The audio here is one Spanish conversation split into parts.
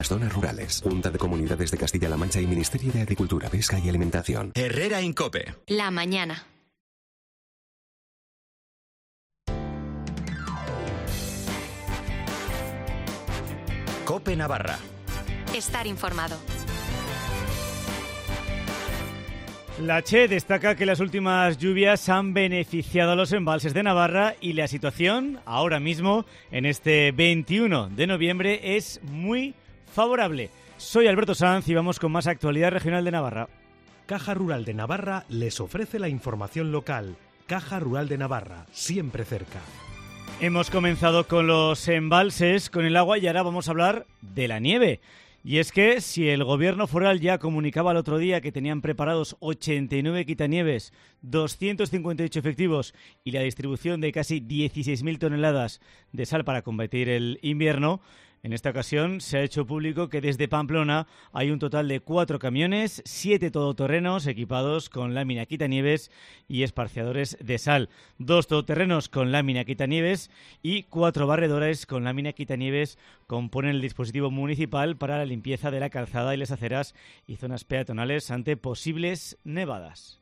Zonas rurales, Junta de Comunidades de Castilla-La Mancha y Ministerio de Agricultura, Pesca y Alimentación. Herrera en COPE. La mañana. COPE Navarra. Estar informado. La CHE destaca que las últimas lluvias han beneficiado a los embalses de Navarra y la situación ahora mismo, en este 21 de noviembre, es muy favorable. Soy Alberto Sanz y vamos con más actualidad regional de Navarra. Caja Rural de Navarra les ofrece la información local. Caja Rural de Navarra, siempre cerca. Hemos comenzado con los embalses, con el agua, y ahora vamos a hablar de la nieve. Y es que si el gobierno foral ya comunicaba el otro día que tenían preparados 89 quitanieves, 258 efectivos y la distribución de casi 16.000 toneladas de sal para combatir el invierno, en esta ocasión se ha hecho público que desde Pamplona hay un total de 4 camiones, 7 todoterrenos equipados con lámina quitanieves y esparciadores de sal, 2 todoterrenos con lámina quitanieves y 4 barredores con lámina quitanieves componen el dispositivo municipal para la limpieza de la calzada y las aceras y zonas peatonales ante posibles nevadas.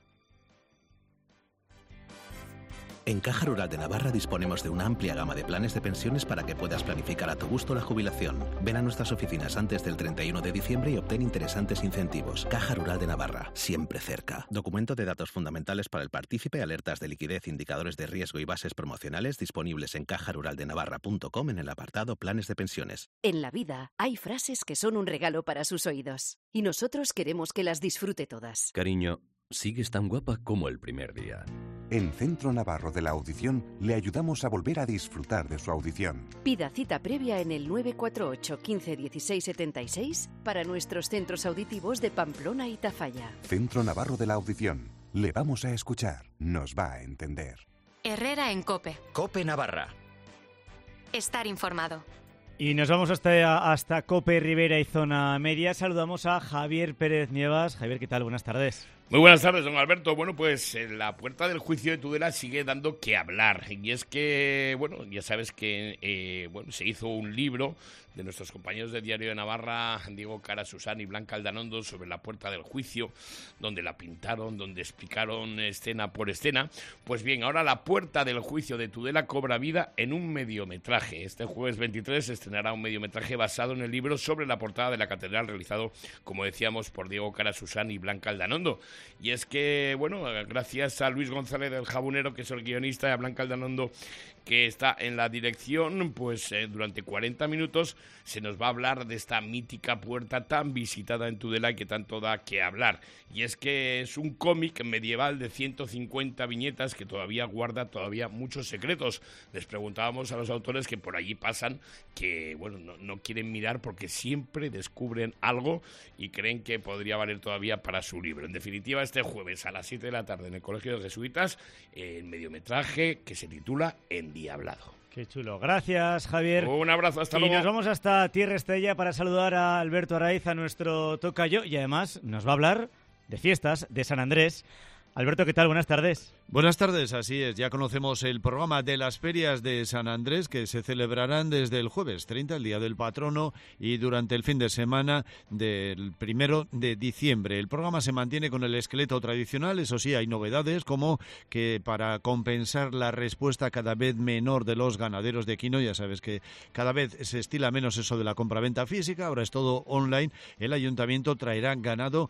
En Caja Rural de Navarra disponemos de una amplia gama de planes de pensiones para que puedas planificar a tu gusto la jubilación. Ven a nuestras oficinas antes del 31 de diciembre y obtén interesantes incentivos. Caja Rural de Navarra, siempre cerca. Documento de datos fundamentales para el partícipe, alertas de liquidez, indicadores de riesgo y bases promocionales disponibles en cajaruraldenavarra.com en el apartado Planes de pensiones. En la vida hay frases que son un regalo para sus oídos y nosotros queremos que las disfrute todas. Cariño, sigues tan guapa como el primer día. En Centro Navarro de la Audición le ayudamos a volver a disfrutar de su audición. Pida cita previa en el 948 15 16 76 para nuestros centros auditivos de Pamplona y Tafalla. Centro Navarro de la Audición. Le vamos a escuchar. Nos va a entender. Herrera en COPE. COPE Navarra. Estar informado. Y nos vamos hasta COPE Ribera y Zona Media. Saludamos a Javier Pérez Nievas. Javier, ¿qué tal? Buenas tardes. Muy buenas tardes, don Alberto. Bueno, pues la puerta del juicio de Tudela sigue dando que hablar. Y es que, bueno, ya sabes que se hizo un libro de nuestros compañeros de Diario de Navarra, Diego Cara Susán y Blanca Aldanondo, sobre la puerta del juicio, donde la pintaron, donde explicaron escena por escena. Pues bien, ahora la puerta del juicio de Tudela cobra vida en un mediometraje. Este jueves 23 se estrenará un mediometraje basado en el libro sobre la portada de la catedral, realizado, como decíamos, por Diego Cara Susán y Blanca Aldanondo. Y es que, bueno, gracias a Luis González del Jabunero, que es el guionista, y a Blanca Aldanondo, que está en la dirección, pues durante 40 minutos se nos va a hablar de esta mítica puerta tan visitada en Tudela y que tanto da que hablar. Y es que es un cómic medieval de 150 viñetas que todavía guarda muchos secretos. Les preguntábamos a los autores que por allí pasan, que bueno, no quieren mirar porque siempre descubren algo y creen que podría valer todavía para su libro. En definitiva, este jueves a las 7 de la tarde en el Colegio de Jesuitas, el mediometraje que se titula Endiablado. Qué chulo. Gracias, Javier. Un abrazo, hasta luego. Y nos vamos hasta Tierra Estrella para saludar a Alberto Araiz, a nuestro tocayo, y además nos va a hablar de fiestas de San Andrés. Alberto, ¿qué tal? Buenas tardes. Buenas tardes, así es. Ya conocemos el programa de las ferias de San Andrés, que se celebrarán desde el jueves 30, el día del patrono, y durante el fin de semana del 1 de diciembre. El programa se mantiene con el esqueleto tradicional, eso sí, hay novedades, como que para compensar la respuesta cada vez menor de los ganaderos de equino, ya sabes que cada vez se estila menos eso de la compraventa física, ahora es todo online, el ayuntamiento traerá ganado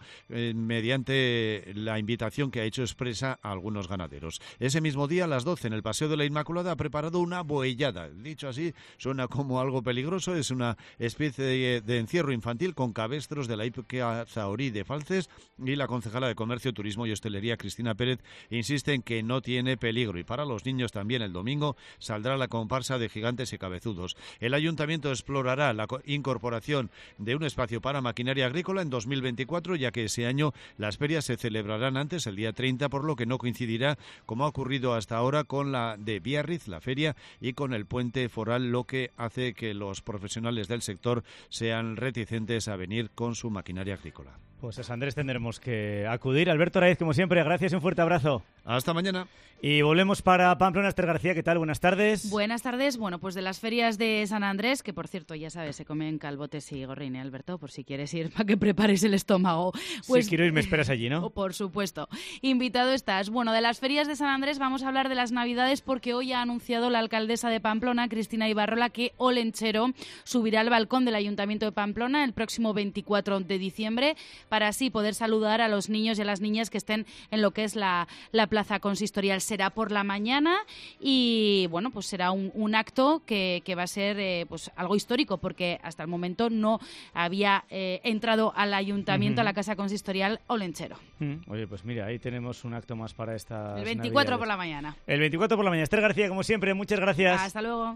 mediante la invitación que ha hecho expresa a algunos ganaderos. Ese mismo día, a las 12, en el Paseo de la Inmaculada, ha preparado una boellada. Dicho así, suena como algo peligroso. Es una especie de encierro infantil con cabestros de la hípica zahorí de Falces, y la concejala de Comercio, Turismo y Hostelería, Cristina Pérez, insiste en que no tiene peligro. Y para los niños también el domingo saldrá la comparsa de gigantes y cabezudos. El ayuntamiento explorará la incorporación de un espacio para maquinaria agrícola en 2024, ya que ese año las ferias se celebrarán antes, el día 30, por lo que no coincidirá, como ha ocurrido hasta ahora, con la de Biarritz, la feria, y con el puente foral, lo que hace que los profesionales del sector sean reticentes a venir con su maquinaria agrícola. Pues a San Andrés tendremos que acudir. Alberto Raiz, como siempre, gracias y un fuerte abrazo. Hasta mañana. Y volvemos para Pamplona. Esther García, ¿qué tal? Buenas tardes. Buenas tardes. Bueno, pues de las ferias de San Andrés, que por cierto, ya sabes, se comen calbotes y gorrín, Alberto, por si quieres ir para que prepares el estómago. Pues, si quiero ir, me esperas allí, ¿no? Por supuesto. Invitado estás. Bueno, de las ferias de San Andrés vamos a hablar de las Navidades porque hoy ha anunciado la alcaldesa de Pamplona, Cristina Ibarrola, que Olenchero subirá al balcón del Ayuntamiento de Pamplona el próximo 24 de diciembre para así poder saludar a los niños y a las niñas que estén en lo que es la plaza consistorial. Será por la mañana y, bueno, pues será un acto que va a ser pues algo histórico porque hasta el momento no había entrado al Ayuntamiento, a la casa consistorial Olenchero. Oye, pues mira, ahí tenemos un acto más para esta. El 24 por la mañana. El 24 por la mañana. Esther García, como siempre, muchas gracias. Hasta luego.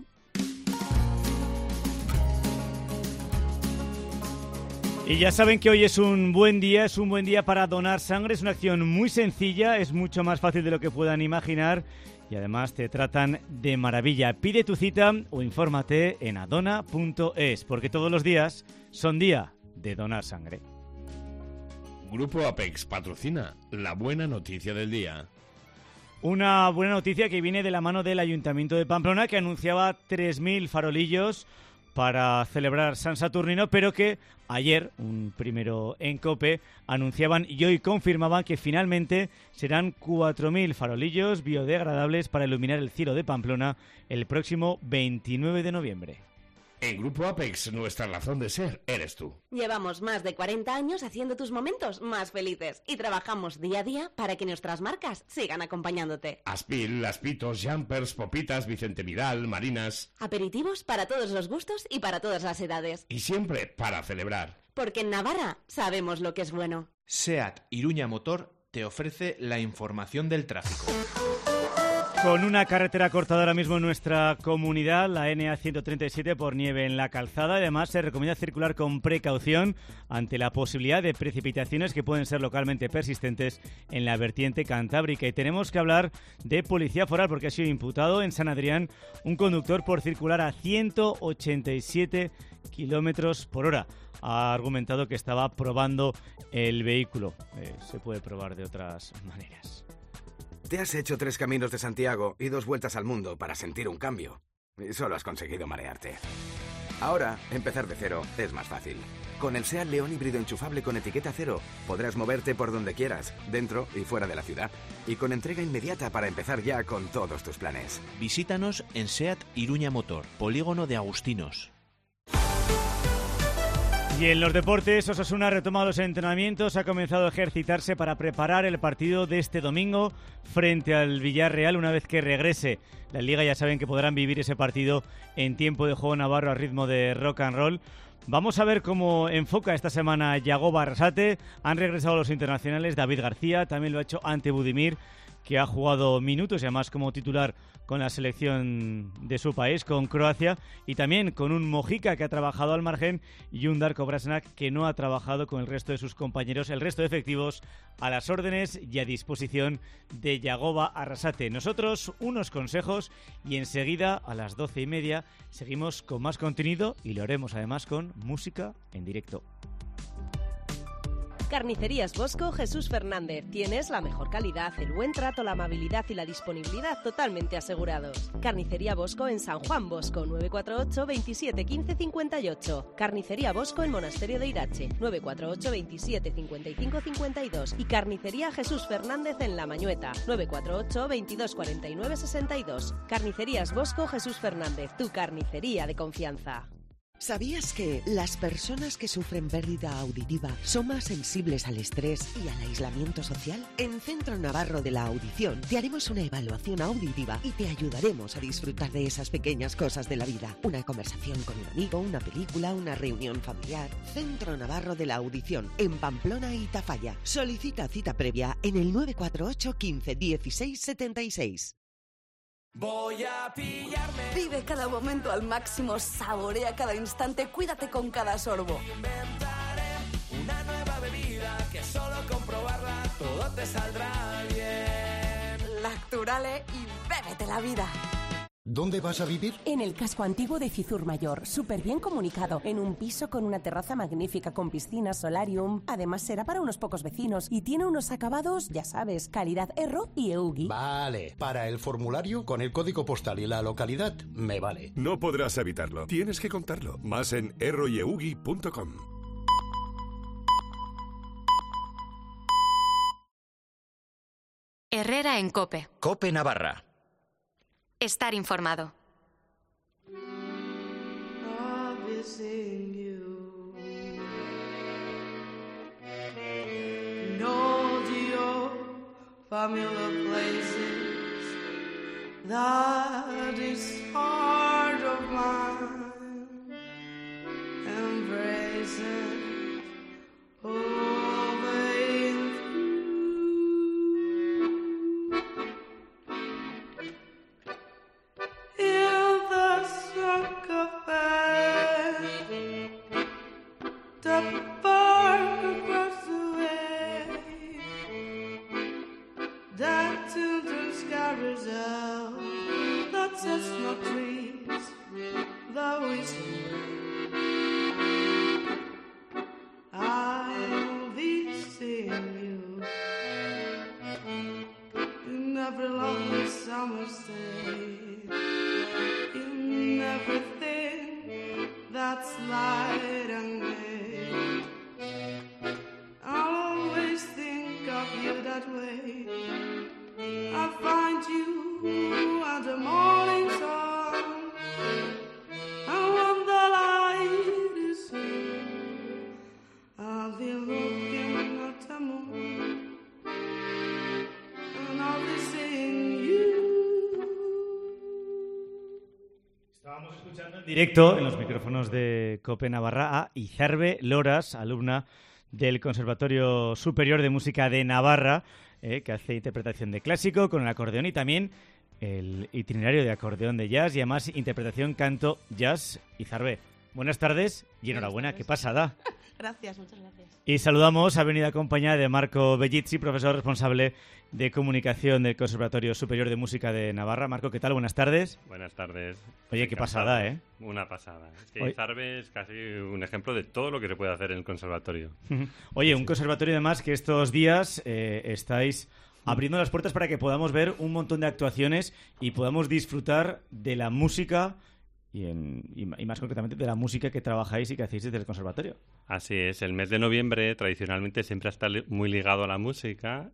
Y ya saben que hoy es un buen día para donar sangre. Es una acción muy sencilla, es mucho más fácil de lo que puedan imaginar y además te tratan de maravilla. Pide tu cita o infórmate en adona.es, porque todos los días son día de donar sangre. Grupo Apex patrocina la buena noticia del día. Una buena noticia que viene de la mano del Ayuntamiento de Pamplona, que anunciaba 3.000 farolillos para celebrar San Saturnino, pero que ayer, un primero en COPE, anunciaban y hoy confirmaban que finalmente serán 4.000 farolillos biodegradables para iluminar el cielo de Pamplona el próximo 29 de noviembre. En Grupo Apex, nuestra razón de ser eres tú. Llevamos más de 40 años haciendo tus momentos más felices y trabajamos día a día para que nuestras marcas sigan acompañándote. Aspil, Aspitos, Jumpers, Popitas, Vicente Vidal, Marinas. Aperitivos para todos los gustos y para todas las edades. Y siempre para celebrar. Porque en Navarra sabemos lo que es bueno. SEAT Iruña Motor te ofrece la información del tráfico. Con una carretera cortada ahora mismo en nuestra comunidad, la NA137 por nieve en la calzada. Además, se recomienda circular con precaución ante la posibilidad de precipitaciones que pueden ser localmente persistentes en la vertiente cantábrica. Y tenemos que hablar de policía foral porque ha sido imputado en San Adrián un conductor por circular a 187 kilómetros por hora. Ha argumentado que estaba probando el vehículo. Se puede probar de otras maneras. Te has hecho 3 caminos de Santiago y 2 vueltas al mundo para sentir un cambio. Y solo has conseguido marearte. Ahora, empezar de cero es más fácil. Con el SEAT León híbrido enchufable con etiqueta cero, podrás moverte por donde quieras, dentro y fuera de la ciudad. Y con entrega inmediata para empezar ya con todos tus planes. Visítanos en SEAT Iruña Motor, Polígono de Agustinos. Y en los deportes, Osasuna ha retomado los entrenamientos, ha comenzado a ejercitarse para preparar el partido de este domingo frente al Villarreal. Una vez que regrese la Liga, ya saben que podrán vivir ese partido en tiempo de juego navarro a ritmo de rock and roll. Vamos a ver cómo enfoca esta semana Yagoba Arrasate. Han regresado los internacionales, David García, también lo ha hecho Ante Budimir, que ha jugado minutos y además como titular con la selección de su país, con Croacia, y también con un Mojica que ha trabajado al margen y un Darko Brasnak que no ha trabajado con el resto de sus compañeros, el resto de efectivos a las órdenes y a disposición de Yagoba Arrasate. Nosotros unos consejos y enseguida a las 12:30 seguimos con más contenido y lo haremos además con música en directo. Carnicerías Bosco Jesús Fernández. Tienes la mejor calidad, el buen trato, la amabilidad y la disponibilidad totalmente asegurados. Carnicería Bosco en San Juan Bosco, 948 27 15 58. Carnicería Bosco en Monasterio de Irache, 948 27 55 52. Y Carnicería Jesús Fernández en La Mañueta, 948 22 49 62. Carnicerías Bosco Jesús Fernández, tu carnicería de confianza. ¿Sabías que las personas que sufren pérdida auditiva son más sensibles al estrés y al aislamiento social? En Centro Navarro de la Audición te haremos una evaluación auditiva y te ayudaremos a disfrutar de esas pequeñas cosas de la vida. Una conversación con un amigo, una película, una reunión familiar. Centro Navarro de la Audición, en Pamplona y Tafalla. Solicita cita previa en el 948 15 16 76. Voy a pillarme. Vive cada momento al máximo, saborea cada instante, cuídate con cada sorbo. Inventaré una nueva bebida que solo comprobarla todo te saldrá bien. Lacturale y bébete la vida. ¿Dónde vas a vivir? En el casco antiguo de Cizur Mayor, súper bien comunicado, en un piso con una terraza magnífica con piscina, solarium. Además será para unos pocos vecinos y tiene unos acabados, ya sabes, calidad Erro y Eugi. Vale, para el formulario, con el código postal y la localidad, me vale. No podrás evitarlo, tienes que contarlo. Más en erroyeugi.com. Herrera en COPE. COPE Navarra. Estar informado. Familiar places, that is heart of mine, embrace it over in the sarcophagus, the bark across the way. That children scatters out, that chestnut trees, the whistling. I'll be seeing you in every lovely summer's day, in everything that's light and gay. I'll always think of you that way. I find you at the morning sun, and when the light is in, I'll be looking at the moon, and I'll be seeing you. Estábamos escuchando en directo en los micrófonos de COPE Navarra a Izarbe Loras, alumna del Conservatorio Superior de Música de Navarra, que hace interpretación de clásico con el acordeón y también el itinerario de acordeón de jazz y además interpretación canto jazz. Izarbe, buenas tardes y enhorabuena, qué pasada. Gracias, muchas gracias. Y saludamos, ha venido acompañada de Marco Bellizzi, profesor responsable de comunicación del Conservatorio Superior de Música de Navarra. Marco, ¿qué tal? Buenas tardes. Buenas tardes. Oye, qué pasada, ¿eh? Una pasada. Es que Izarbe es casi un ejemplo de todo lo que se puede hacer en el conservatorio. Oye, un conservatorio además que estos días estáis abriendo las puertas para que podamos ver un montón de actuaciones y podamos disfrutar de la música y más concretamente de la música que trabajáis y que hacéis desde el conservatorio. Así es, el mes de noviembre tradicionalmente siempre está muy ligado a la música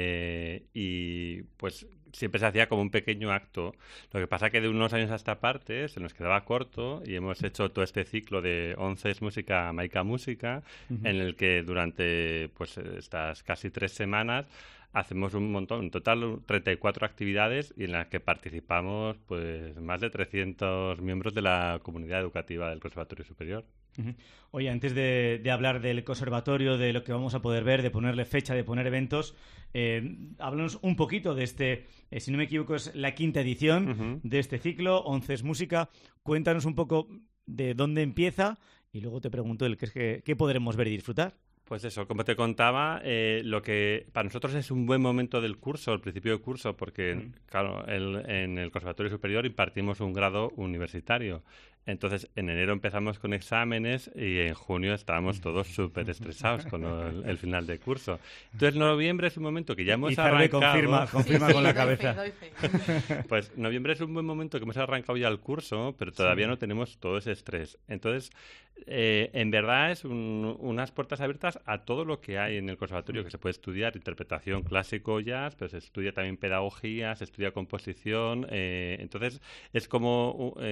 y pues siempre se hacía como un pequeño acto. Lo que pasa que de unos años a esta parte se nos quedaba corto y hemos hecho todo este ciclo de 11 es música, Maica música, en el que durante pues estas casi 3 semanas hacemos un montón, en total 34 actividades y en las que participamos pues más de 300 miembros de la comunidad educativa del Conservatorio Superior. Oye, antes de hablar del conservatorio, de lo que vamos a poder ver, de ponerle fecha, de poner eventos, háblanos un poquito de este, si no me equivoco, es la 5ª edición de este ciclo, 11 es música. Cuéntanos un poco de dónde empieza y luego te pregunto qué podremos ver y disfrutar. Pues eso, como te contaba, lo que para nosotros es un buen momento del curso, el principio del curso, porque claro, en el Conservatorio Superior impartimos un grado universitario. Entonces, en enero empezamos con exámenes y en junio estábamos todos súper estresados con el final de curso. Entonces, noviembre es un momento que ya hemos arrancado... confirma con la cabeza. Doy fe. Pues noviembre es un buen momento que hemos arrancado ya el curso, pero todavía no tenemos todo ese estrés. Entonces, en verdad es unas puertas abiertas a todo lo que hay en el conservatorio, que se puede estudiar interpretación clásico jazz, pero se estudia también pedagogía, se estudia composición. Entonces, es como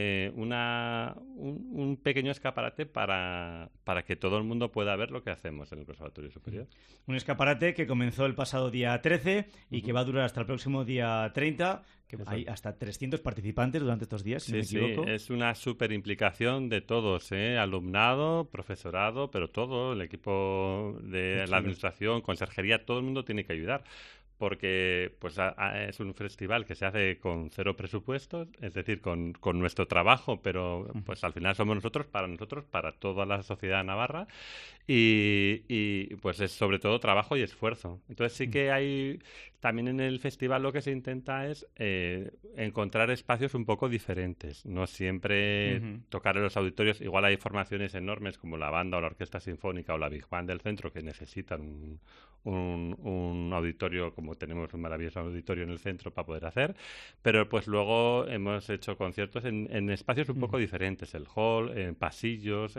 un pequeño escaparate para que todo el mundo pueda ver lo que hacemos en el Conservatorio Superior. Un escaparate que comenzó el pasado día 13 y que va a durar hasta el próximo día 30, que hay hasta 300 participantes durante estos días, si no me equivoco. Sí, es una súper implicación de todos, alumnado, profesorado, pero todo, el equipo de la administración, conserjería, todo el mundo tiene que ayudar. Porque pues es un festival que se hace con 0 presupuestos, es decir, con nuestro trabajo, pero pues al final somos nosotros, para toda la sociedad navarra, y pues es sobre todo trabajo y esfuerzo. Entonces sí que también en el festival lo que se intenta es encontrar espacios un poco diferentes. No siempre tocar en los auditorios. Igual hay formaciones enormes como la banda o la orquesta sinfónica o la Big Band del centro que necesitan un auditorio, como tenemos un maravilloso auditorio en el centro para poder hacer, pero pues luego hemos hecho conciertos en espacios un poco diferentes, el hall, en pasillos,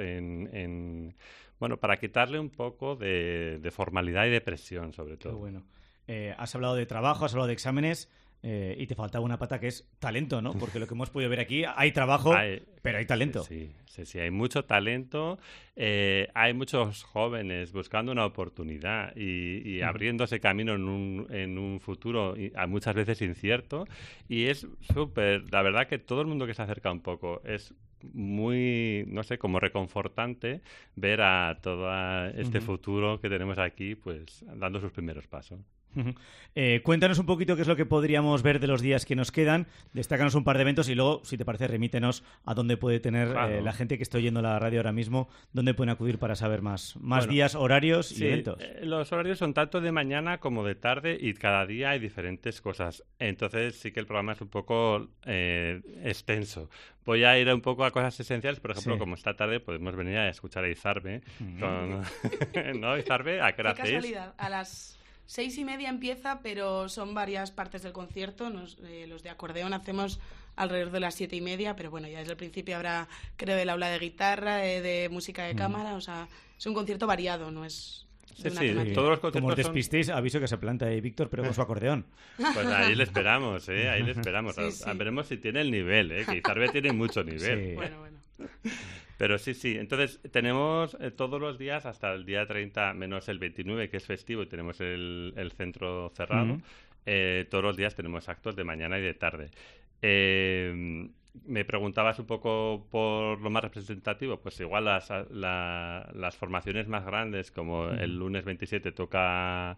bueno, para quitarle un poco de formalidad y de presión, sobre todo. Qué bueno. Has hablado de trabajo, has hablado de exámenes, y te faltaba una pata que es talento, ¿no? Porque lo que hemos podido ver aquí, hay trabajo, pero hay talento. Sí, hay mucho talento. Hay muchos jóvenes buscando una oportunidad y abriéndose camino en un futuro muchas veces incierto. Y es súper, la verdad que todo el mundo que se acerca un poco es muy, no sé, como reconfortante ver a todo este futuro que tenemos aquí, pues dando sus primeros pasos. Cuéntanos un poquito qué es lo que podríamos ver de los días que nos quedan, destácanos un par de eventos y luego, si te parece, remítenos a dónde puede tener la gente que está oyendo la radio ahora mismo, dónde pueden acudir para saber más días, horarios y eventos. Los horarios son tanto de mañana como de tarde y cada día hay diferentes cosas. Entonces sí que el programa es un poco extenso. Voy a ir un poco a cosas esenciales, por ejemplo, como esta tarde podemos venir a escuchar a Izarbe. ¿No, Izarbe? ¿A qué hora hacéis? Casualidad, a las 6:30 empieza, pero son varias partes del concierto. Los de acordeón hacemos alrededor de las 7:30, pero bueno, ya desde el principio habrá, creo, el aula de guitarra, de música de cámara, o sea, es un concierto variado, no es... Sí, todos los conciertos. Como os despistéis, aviso que se planta ahí Víctor, pero con su acordeón. Pues ahí le esperamos, ahí le esperamos. Veremos si tiene el nivel, que Izarbe tiene mucho nivel. Sí. Bueno. Pero sí. Entonces, tenemos todos los días, hasta el día 30, menos el 29, que es festivo, y tenemos el centro cerrado. Todos los días tenemos actos de mañana y de tarde. Me preguntabas un poco por lo más representativo, pues igual las formaciones más grandes, como el lunes 27 toca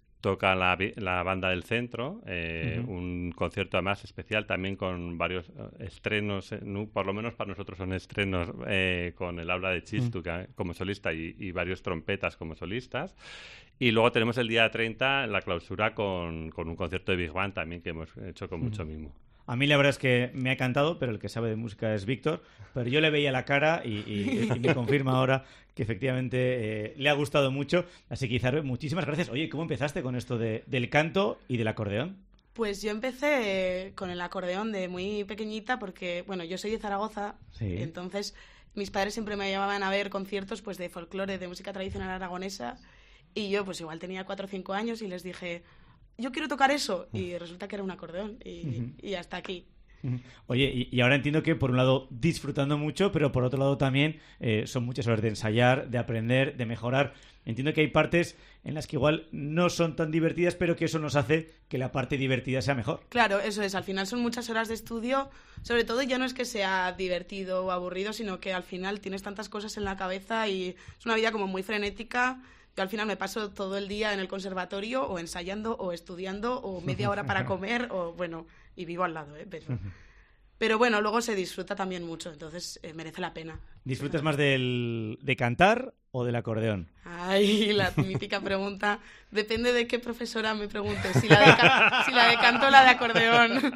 la banda del centro, un concierto además especial también con varios estrenos, por lo menos para nosotros son estrenos, con el aula de Chistu como solista y varios trompetas como solistas. Y luego tenemos el día 30 la clausura con un concierto de Big Band también que hemos hecho con mucho mimo. A mí la verdad es que me ha encantado, pero el que sabe de música es Víctor. Pero yo le veía la cara y me confirma ahora que efectivamente le ha gustado mucho. Así que, Izarbe, muchísimas gracias. Oye, ¿cómo empezaste con esto del canto y del acordeón? Pues yo empecé con el acordeón de muy pequeñita porque, bueno, yo soy de Zaragoza, entonces mis padres siempre me llevaban a ver conciertos pues de folclore, de música tradicional aragonesa, y yo pues igual tenía 4 o 5 años y les dije... yo quiero tocar eso, y resulta que era un acordeón, y hasta aquí. Oye, y ahora entiendo que por un lado disfrutando mucho, pero por otro lado también son muchas horas de ensayar, de aprender, de mejorar. Entiendo que hay partes en las que igual no son tan divertidas, pero que eso nos hace que la parte divertida sea mejor. Claro, eso es. Al final son muchas horas de estudio. Sobre todo ya no es que sea divertido o aburrido, sino que al final tienes tantas cosas en la cabeza y es una vida como muy frenética. Yo al final me paso todo el día en el conservatorio o ensayando o estudiando o media hora para comer o bueno, y vivo al lado, pero bueno, luego se disfruta también mucho, entonces merece la pena. ¿Disfrutas más de cantar o del acordeón? Ay, la mítica pregunta. Depende de qué profesora me preguntes, si la de canto o la de acordeón.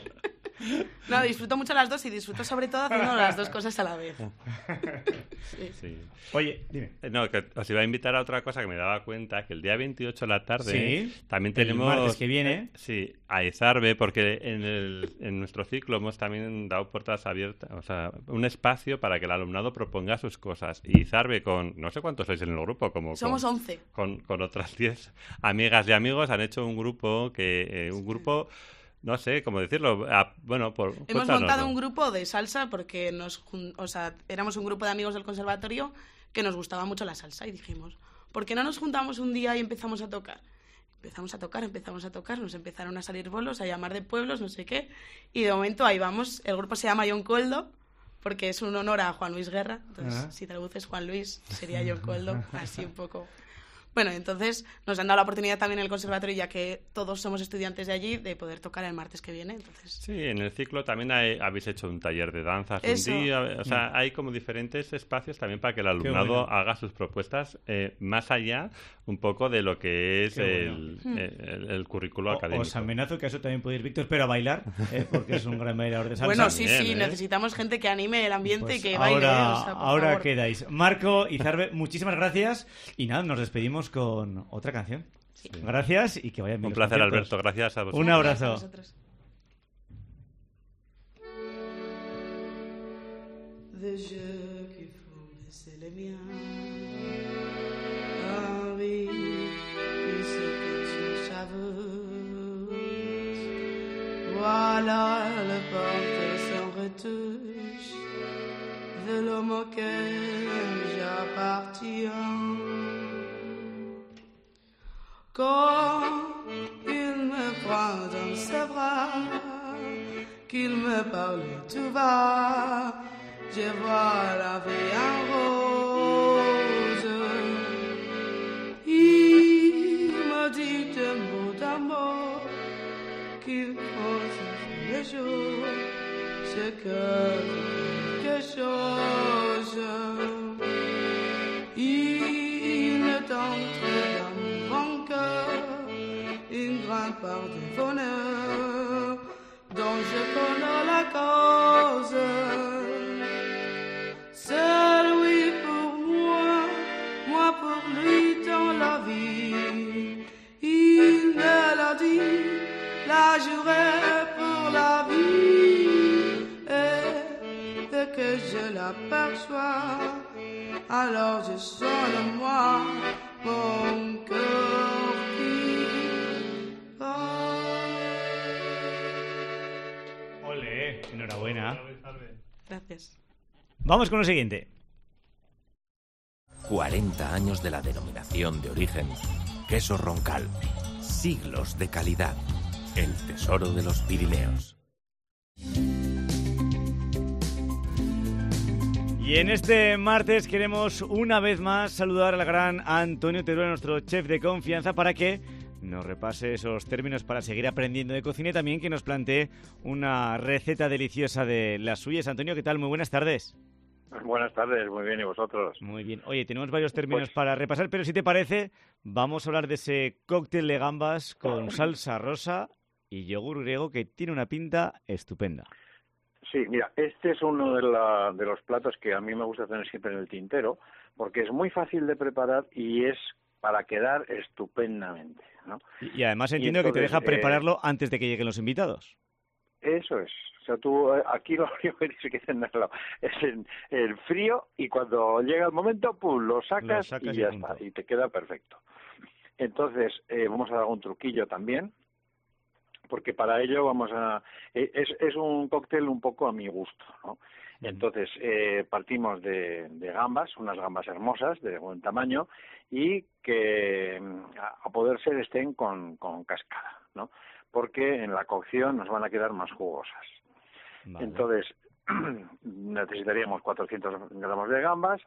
No, disfruto mucho las dos y disfruto sobre todo haciendo las dos cosas a la vez. Sí. Oye, dime. No, que os iba a invitar a otra cosa que me daba cuenta, que el día 28 de la tarde también tenemos... El martes que viene. Sí, a Izarbe, porque en nuestro ciclo hemos también dado puertas abiertas, o sea, un espacio para que el alumnado proponga sus cosas. Y Izarbe, no sé cuántos sois en el grupo, somos 11. Con otras 10 amigas y amigos han hecho un grupo no sé cómo decirlo. Hemos montado un grupo de salsa porque éramos un grupo de amigos del conservatorio que nos gustaba mucho la salsa y dijimos, ¿por qué no nos juntamos un día y empezamos a tocar? Empezamos a tocar, nos empezaron a salir bolos, a llamar de pueblos, no sé qué, y de momento ahí vamos. El grupo se llama John Coldo porque es un honor a Juan Luis Guerra, entonces si traduces Juan Luis sería John Coldo, así un poco... Bueno, entonces nos han dado la oportunidad también en el conservatorio, ya que todos somos estudiantes de allí, de poder tocar el martes que viene. Entonces... Sí, en el ciclo también habéis hecho un taller de danzas un día. O sea, hay como diferentes espacios también para que el alumnado haga sus propuestas más allá un poco de lo que es bueno. el currículo académico. Os amenazo que a eso también puede ir Víctor, pero a bailar, porque es un gran bailador de salsa. Bueno, sí, necesitamos gente que anime el ambiente y que baile. Ahora quedáis. Marco y Zarbe, muchísimas gracias. Y nada, nos despedimos con otra canción. Sí. Gracias y que vayan bien. Un placer, Alberto. Gracias a vosotros. Un abrazo. Des yeux qui font baisser les miens. Henri, puisque tu chaveuses. Voilà le porte sans retouche de l'homme auquel j'appartiens. Quand il me prend dans ses bras, qu'il me parle tout bas, je vois la vie en rose. Il me dit un mot d'amour qu'il pense les jours, c'est quelque chose. Il est entré dans mon cœur une grande part de bonheur dont je connais la cause. C'est lui pour moi, moi pour lui dans la vie. Il me l'a dit, la juré pour la vie. Et dès que je l'aperçois, alors je sens de moi mon cœur qui bat. Ole, enhorabuena. Gracias. Vamos con lo siguiente. 40 años de la denominación de origen Queso Roncal. Siglos de calidad. El tesoro de los Pirineos. Y en este martes queremos una vez más saludar al gran Antonio Teruel, nuestro chef de confianza, para que nos repase esos términos para seguir aprendiendo de cocina y también que nos plantee una receta deliciosa de las suyas. Antonio, ¿qué tal? Muy buenas tardes. Buenas tardes, muy bien, ¿y vosotros? Muy bien. Oye, tenemos varios términos para repasar, pero si te parece, vamos a hablar de ese cóctel de gambas con salsa rosa y yogur griego que tiene una pinta estupenda. Sí, mira, este es uno de los platos que a mí me gusta tener siempre en el tintero, porque es muy fácil de preparar y es para quedar estupendamente, ¿no? Y además entiendo entonces, que te deja prepararlo antes de que lleguen los invitados. Eso es. O sea, tú aquí lo único que tienes que tenerlo es en el frío y cuando llega el momento, pum, lo sacas y ya está, y te queda perfecto. Entonces, vamos a dar un truquillo también, porque para ello vamos a... Es un cóctel un poco a mi gusto, ¿no? Entonces, partimos de gambas, unas gambas hermosas, de buen tamaño, y que a poder ser estén con cáscara, ¿no? Porque en la cocción nos van a quedar más jugosas. Vale. Entonces, necesitaríamos 400 gramos de gambas,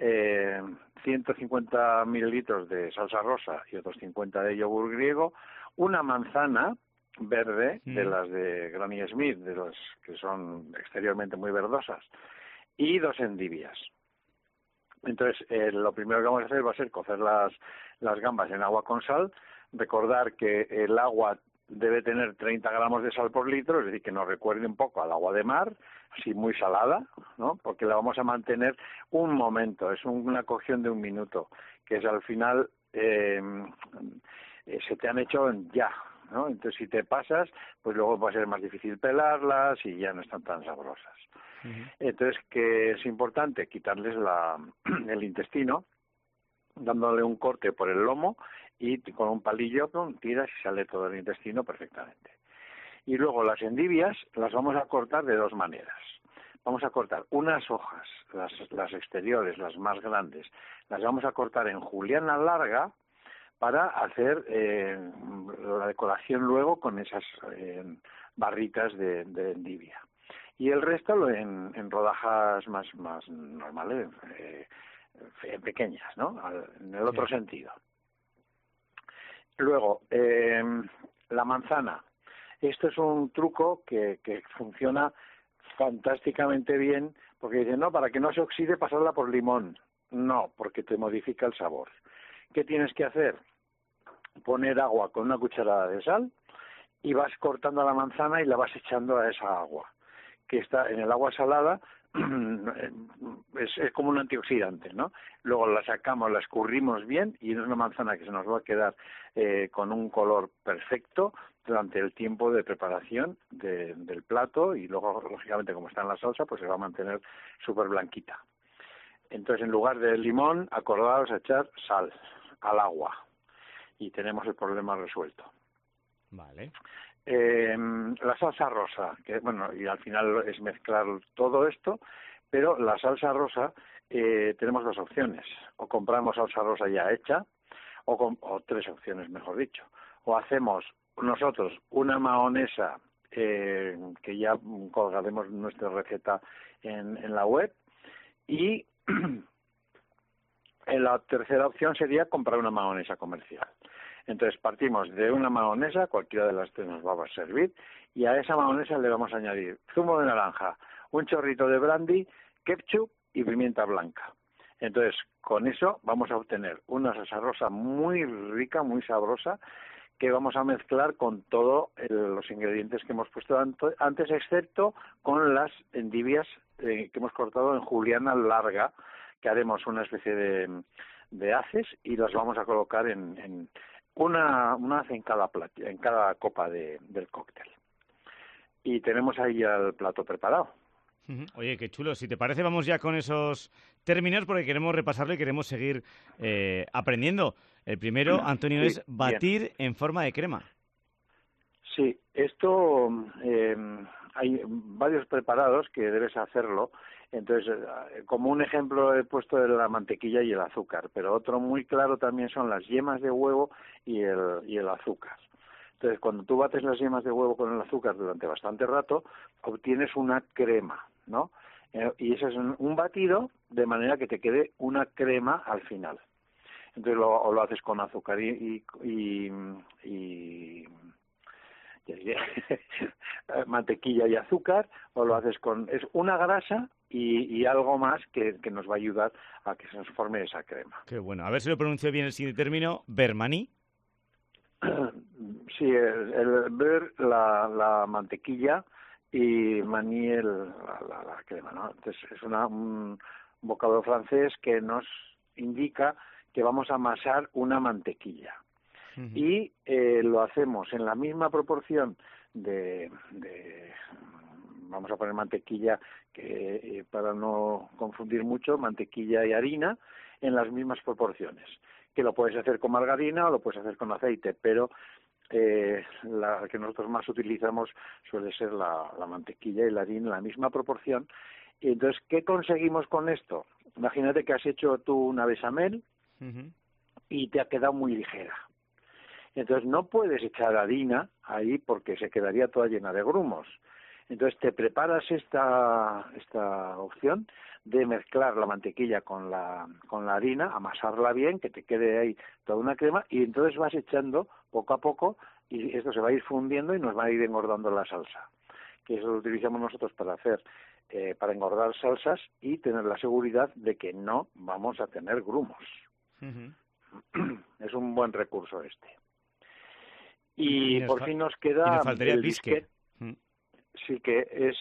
150 mililitros de salsa rosa y otros 50 de yogur griego, una manzana verde, de las de Granny Smith, de las que son exteriormente muy verdosas, y 2 endivias. Entonces, lo primero que vamos a hacer va a ser cocer las gambas en agua con sal. Recordar que el agua debe tener 30 gramos de sal por litro, es decir, que nos recuerde un poco al agua de mar, así muy salada, ¿no? Porque la vamos a mantener un momento, es una cocción de 1 minuto, que es al final se te han hecho ya, ¿no? Entonces, si te pasas, pues luego va a ser más difícil pelarlas y ya no están tan sabrosas. Entonces, que es importante quitarles el intestino, dándole un corte por el lomo y con un palillo tiras y sale todo el intestino perfectamente. Y luego las endivias las vamos a cortar de 2 maneras. Vamos a cortar unas hojas, las exteriores, las más grandes, las vamos a cortar en juliana larga para hacer la decoración luego con esas barritas de endivia. Y el resto en rodajas más normales, pequeñas, ¿no? En el otro sentido. Luego, la manzana. Esto es un truco que funciona fantásticamente bien, porque dicen, no, para que no se oxide, pasarla por limón. No, porque te modifica el sabor. ¿Qué tienes que hacer? Poner agua con una cucharada de sal y vas cortando la manzana y la vas echando a esa agua, que está en el agua salada. Es como un antioxidante, ¿no? Luego la sacamos, la escurrimos bien y es una manzana que se nos va a quedar con un color perfecto durante el tiempo de preparación del plato, y luego, lógicamente, como está en la salsa, pues se va a mantener súper blanquita. Entonces, en lugar de limón, acordaos a echar sal al agua y tenemos el problema resuelto. Vale. La salsa rosa, que bueno, y al final es mezclar todo esto, pero la salsa rosa tenemos dos opciones: o compramos salsa rosa ya hecha, o tres opciones, mejor dicho. O hacemos nosotros una mahonesa, que ya colgaremos nuestra receta en la web, y la tercera opción sería comprar una mahonesa comercial. Entonces partimos de una mahonesa, cualquiera de las tres nos va a servir, y a esa mahonesa le vamos a añadir zumo de naranja, un chorrito de brandy, ketchup y pimienta blanca. Entonces, con eso vamos a obtener una salsa rosa muy rica, muy sabrosa, que vamos a mezclar con todos los ingredientes que hemos puesto antes, excepto con las endivias que hemos cortado en juliana larga, que haremos una especie de haces y las vamos a colocar en una haz en cada copa del cóctel. Y tenemos ahí ya el plato preparado. Oye, qué chulo. Si te parece, vamos ya con esos términos porque queremos repasarlo y queremos seguir aprendiendo. El primero, Antonio, es batir en forma de crema. Sí, esto hay varios preparados que debes hacerlo. Entonces, como un ejemplo he puesto de la mantequilla y el azúcar, pero otro muy claro también son las yemas de huevo y el azúcar. Entonces, cuando tú bates las yemas de huevo con el azúcar durante bastante rato, obtienes una crema, ¿no? Y eso es un batido de manera que te quede una crema al final. Entonces, lo haces con azúcar y mantequilla y azúcar, o lo haces es una grasa y algo más que nos va a ayudar a que se nos forme esa crema. Qué bueno. A ver si lo pronuncio bien el siguiente término, bermaní. Sí, el beurre, la mantequilla, y maní la crema, ¿no? Entonces es un vocablo francés que nos indica que vamos a amasar una mantequilla. Y lo hacemos en la misma proporción vamos a poner mantequilla, que para no confundir mucho, mantequilla y harina en las mismas proporciones, que lo puedes hacer con margarina o lo puedes hacer con aceite, pero la que nosotros más utilizamos suele ser la mantequilla y la harina en la misma proporción. Y entonces, ¿qué conseguimos con esto? Imagínate que has hecho tú una bechamel y te ha quedado muy ligera. Entonces no puedes echar harina ahí porque se quedaría toda llena de grumos. Entonces te preparas esta opción de mezclar la mantequilla con la harina, amasarla bien, que te quede ahí toda una crema, y entonces vas echando poco a poco y esto se va a ir fundiendo y nos va a ir engordando la salsa. Que eso lo utilizamos nosotros para engordar salsas y tener la seguridad de que no vamos a tener grumos. Es un buen recurso este. Y por fin nos queda el biscuit. Sí, que es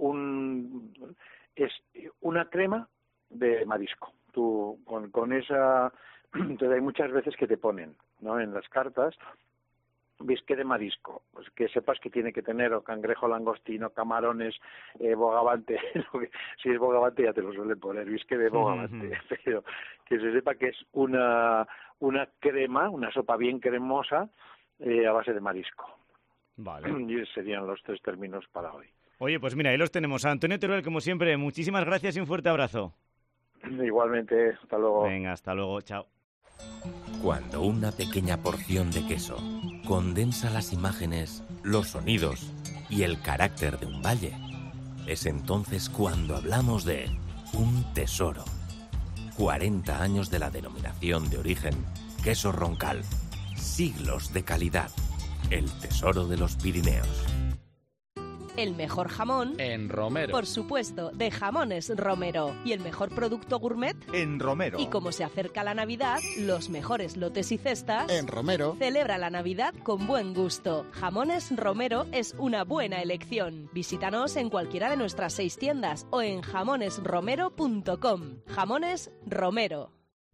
una crema de marisco. Tú con esa, entonces hay muchas veces que te ponen, ¿no?, en las cartas, bisque de marisco, pues que sepas que tiene que tener o cangrejo, langostino, camarones, bogavante. Si es bogavante ya te lo suelen poner, bisque de bogavante, pero que se sepa que es una crema, una sopa bien cremosa a base de marisco. Vale. Y serían los tres términos para hoy. Oye, pues mira, ahí los tenemos. Antonio Teruel, como siempre, muchísimas gracias y un fuerte abrazo. Igualmente, hasta luego. Venga, hasta luego, chao. Cuando una pequeña porción de queso condensa las imágenes, los sonidos y el carácter de un valle, es entonces cuando hablamos de un tesoro. 40 años de la denominación de origen Queso Roncal. Siglos de calidad. El tesoro de los Pirineos. El mejor jamón, en Romero. Por supuesto, de Jamones Romero. ¿Y el mejor producto gourmet? En Romero. Y como se acerca la Navidad, los mejores lotes y cestas... En Romero. Celebra la Navidad con buen gusto. Jamones Romero es una buena elección. Visítanos en cualquiera de nuestras 6 tiendas o en jamonesromero.com. Jamones Romero.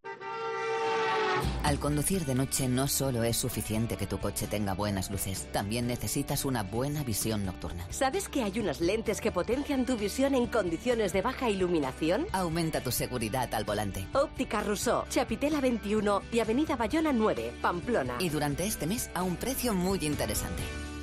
Al conducir de noche no solo es suficiente que tu coche tenga buenas luces, también necesitas una buena visión nocturna. ¿Sabes que hay unas lentes que potencian tu visión en condiciones de baja iluminación? Aumenta tu seguridad al volante. Óptica Rousseau, Chapitela 21 y Avenida Bayona 9, Pamplona. Y durante este mes a un precio muy interesante.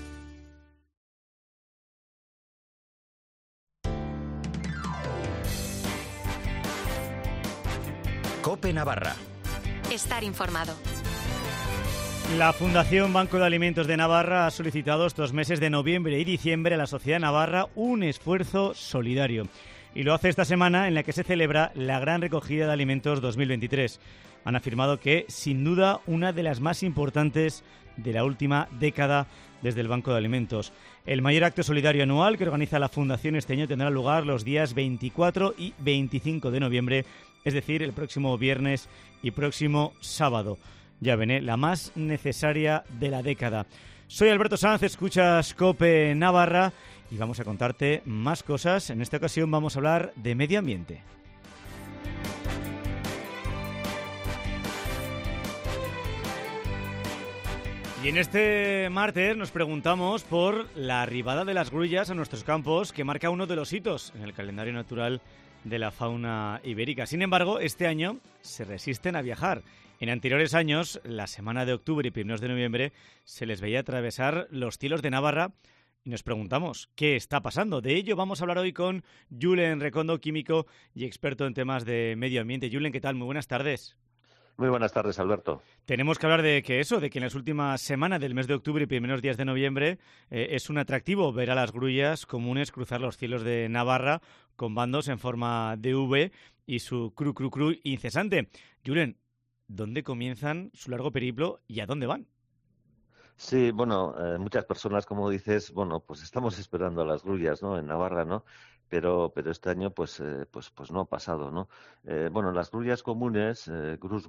COPE Navarra. Estar informado. La Fundación Banco de Alimentos de Navarra ha solicitado estos meses de noviembre y diciembre a la sociedad navarra un esfuerzo solidario. Y lo hace esta semana en la que se celebra la Gran Recogida de Alimentos 2023. Han afirmado que, sin duda, una de las más importantes de la última década desde el Banco de Alimentos. El mayor acto solidario anual que organiza la Fundación este año tendrá lugar los días 24 y 25 de noviembre, es decir, el próximo viernes y próximo sábado. Ya ven, la más necesaria de la década. Soy Alberto Sanz, escuchas COPE Navarra y vamos a contarte más cosas. En esta ocasión vamos a hablar de medio ambiente. Y en este martes nos preguntamos por la arribada de las grullas a nuestros campos, que marca uno de los hitos en el calendario natural de la fauna ibérica. Sin embargo, este año se resisten a viajar. En anteriores años, la semana de octubre y primeros de noviembre, se les veía atravesar los cielos de Navarra y nos preguntamos qué está pasando. De ello vamos a hablar hoy con Julen Recondo, químico y experto en temas de medio ambiente. Julen, ¿qué tal? Muy buenas tardes. Muy buenas tardes, Alberto. Tenemos que hablar de que en las últimas semanas del mes de octubre y primeros días de noviembre es un atractivo ver a las grullas comunes cruzar los cielos de Navarra con bandos en forma de V y su cru incesante. Julen, ¿dónde comienzan su largo periplo y a dónde van? Sí, bueno, muchas personas, como dices, bueno, pues estamos esperando a las grullas, ¿no? En Navarra, ¿no? Pero este año pues no ha pasado, ¿no? Bueno, las grullas comunes, grus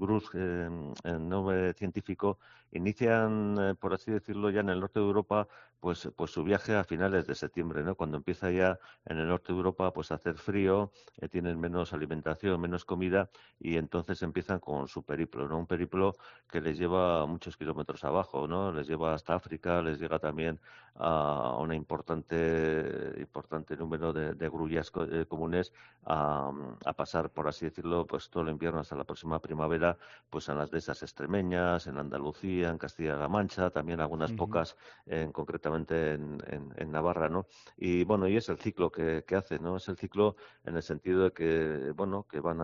en nombre científico, inician, por así decirlo, ya en el norte de Europa, pues su viaje a finales de septiembre, ¿no? Cuando empieza ya en el norte de Europa pues a hacer frío, tienen menos alimentación, menos comida y entonces empiezan con su periplo, ¿no? Un periplo que les lleva muchos kilómetros abajo, ¿no? Les lleva hasta África, les llega también a una importante número de grullas comunes a pasar, por así decirlo, pues todo el invierno hasta la próxima primavera, pues en las dehesas extremeñas, en Andalucía, en Castilla-La Mancha, también algunas pocas, concretamente en Navarra, ¿no? Y bueno, y es el ciclo que hace, ¿no? Es el ciclo en el sentido de que, bueno, que van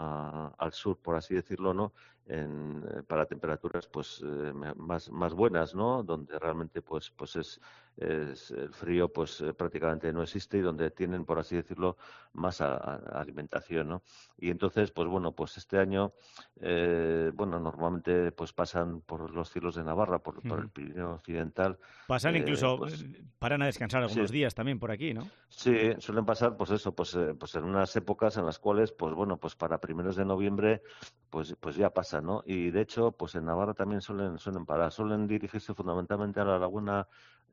al sur, por así decirlo, ¿no? Para temperaturas pues más buenas, ¿no? Donde realmente pues es el frío pues prácticamente no existe y donde tienen, por así decirlo, más alimentación, ¿no? Y entonces pues bueno, pues este año normalmente pues pasan por los cielos de Navarra, por el Pirineo Occidental. Pasan incluso paran a descansar algunos días también por aquí, ¿no? Sí, suelen pasar pues eso, pues en unas épocas en las cuales pues bueno, pues para primeros de noviembre pues ya pasa, ¿no? Y de hecho, pues en Navarra también suelen parar, suelen dirigirse fundamentalmente a la laguna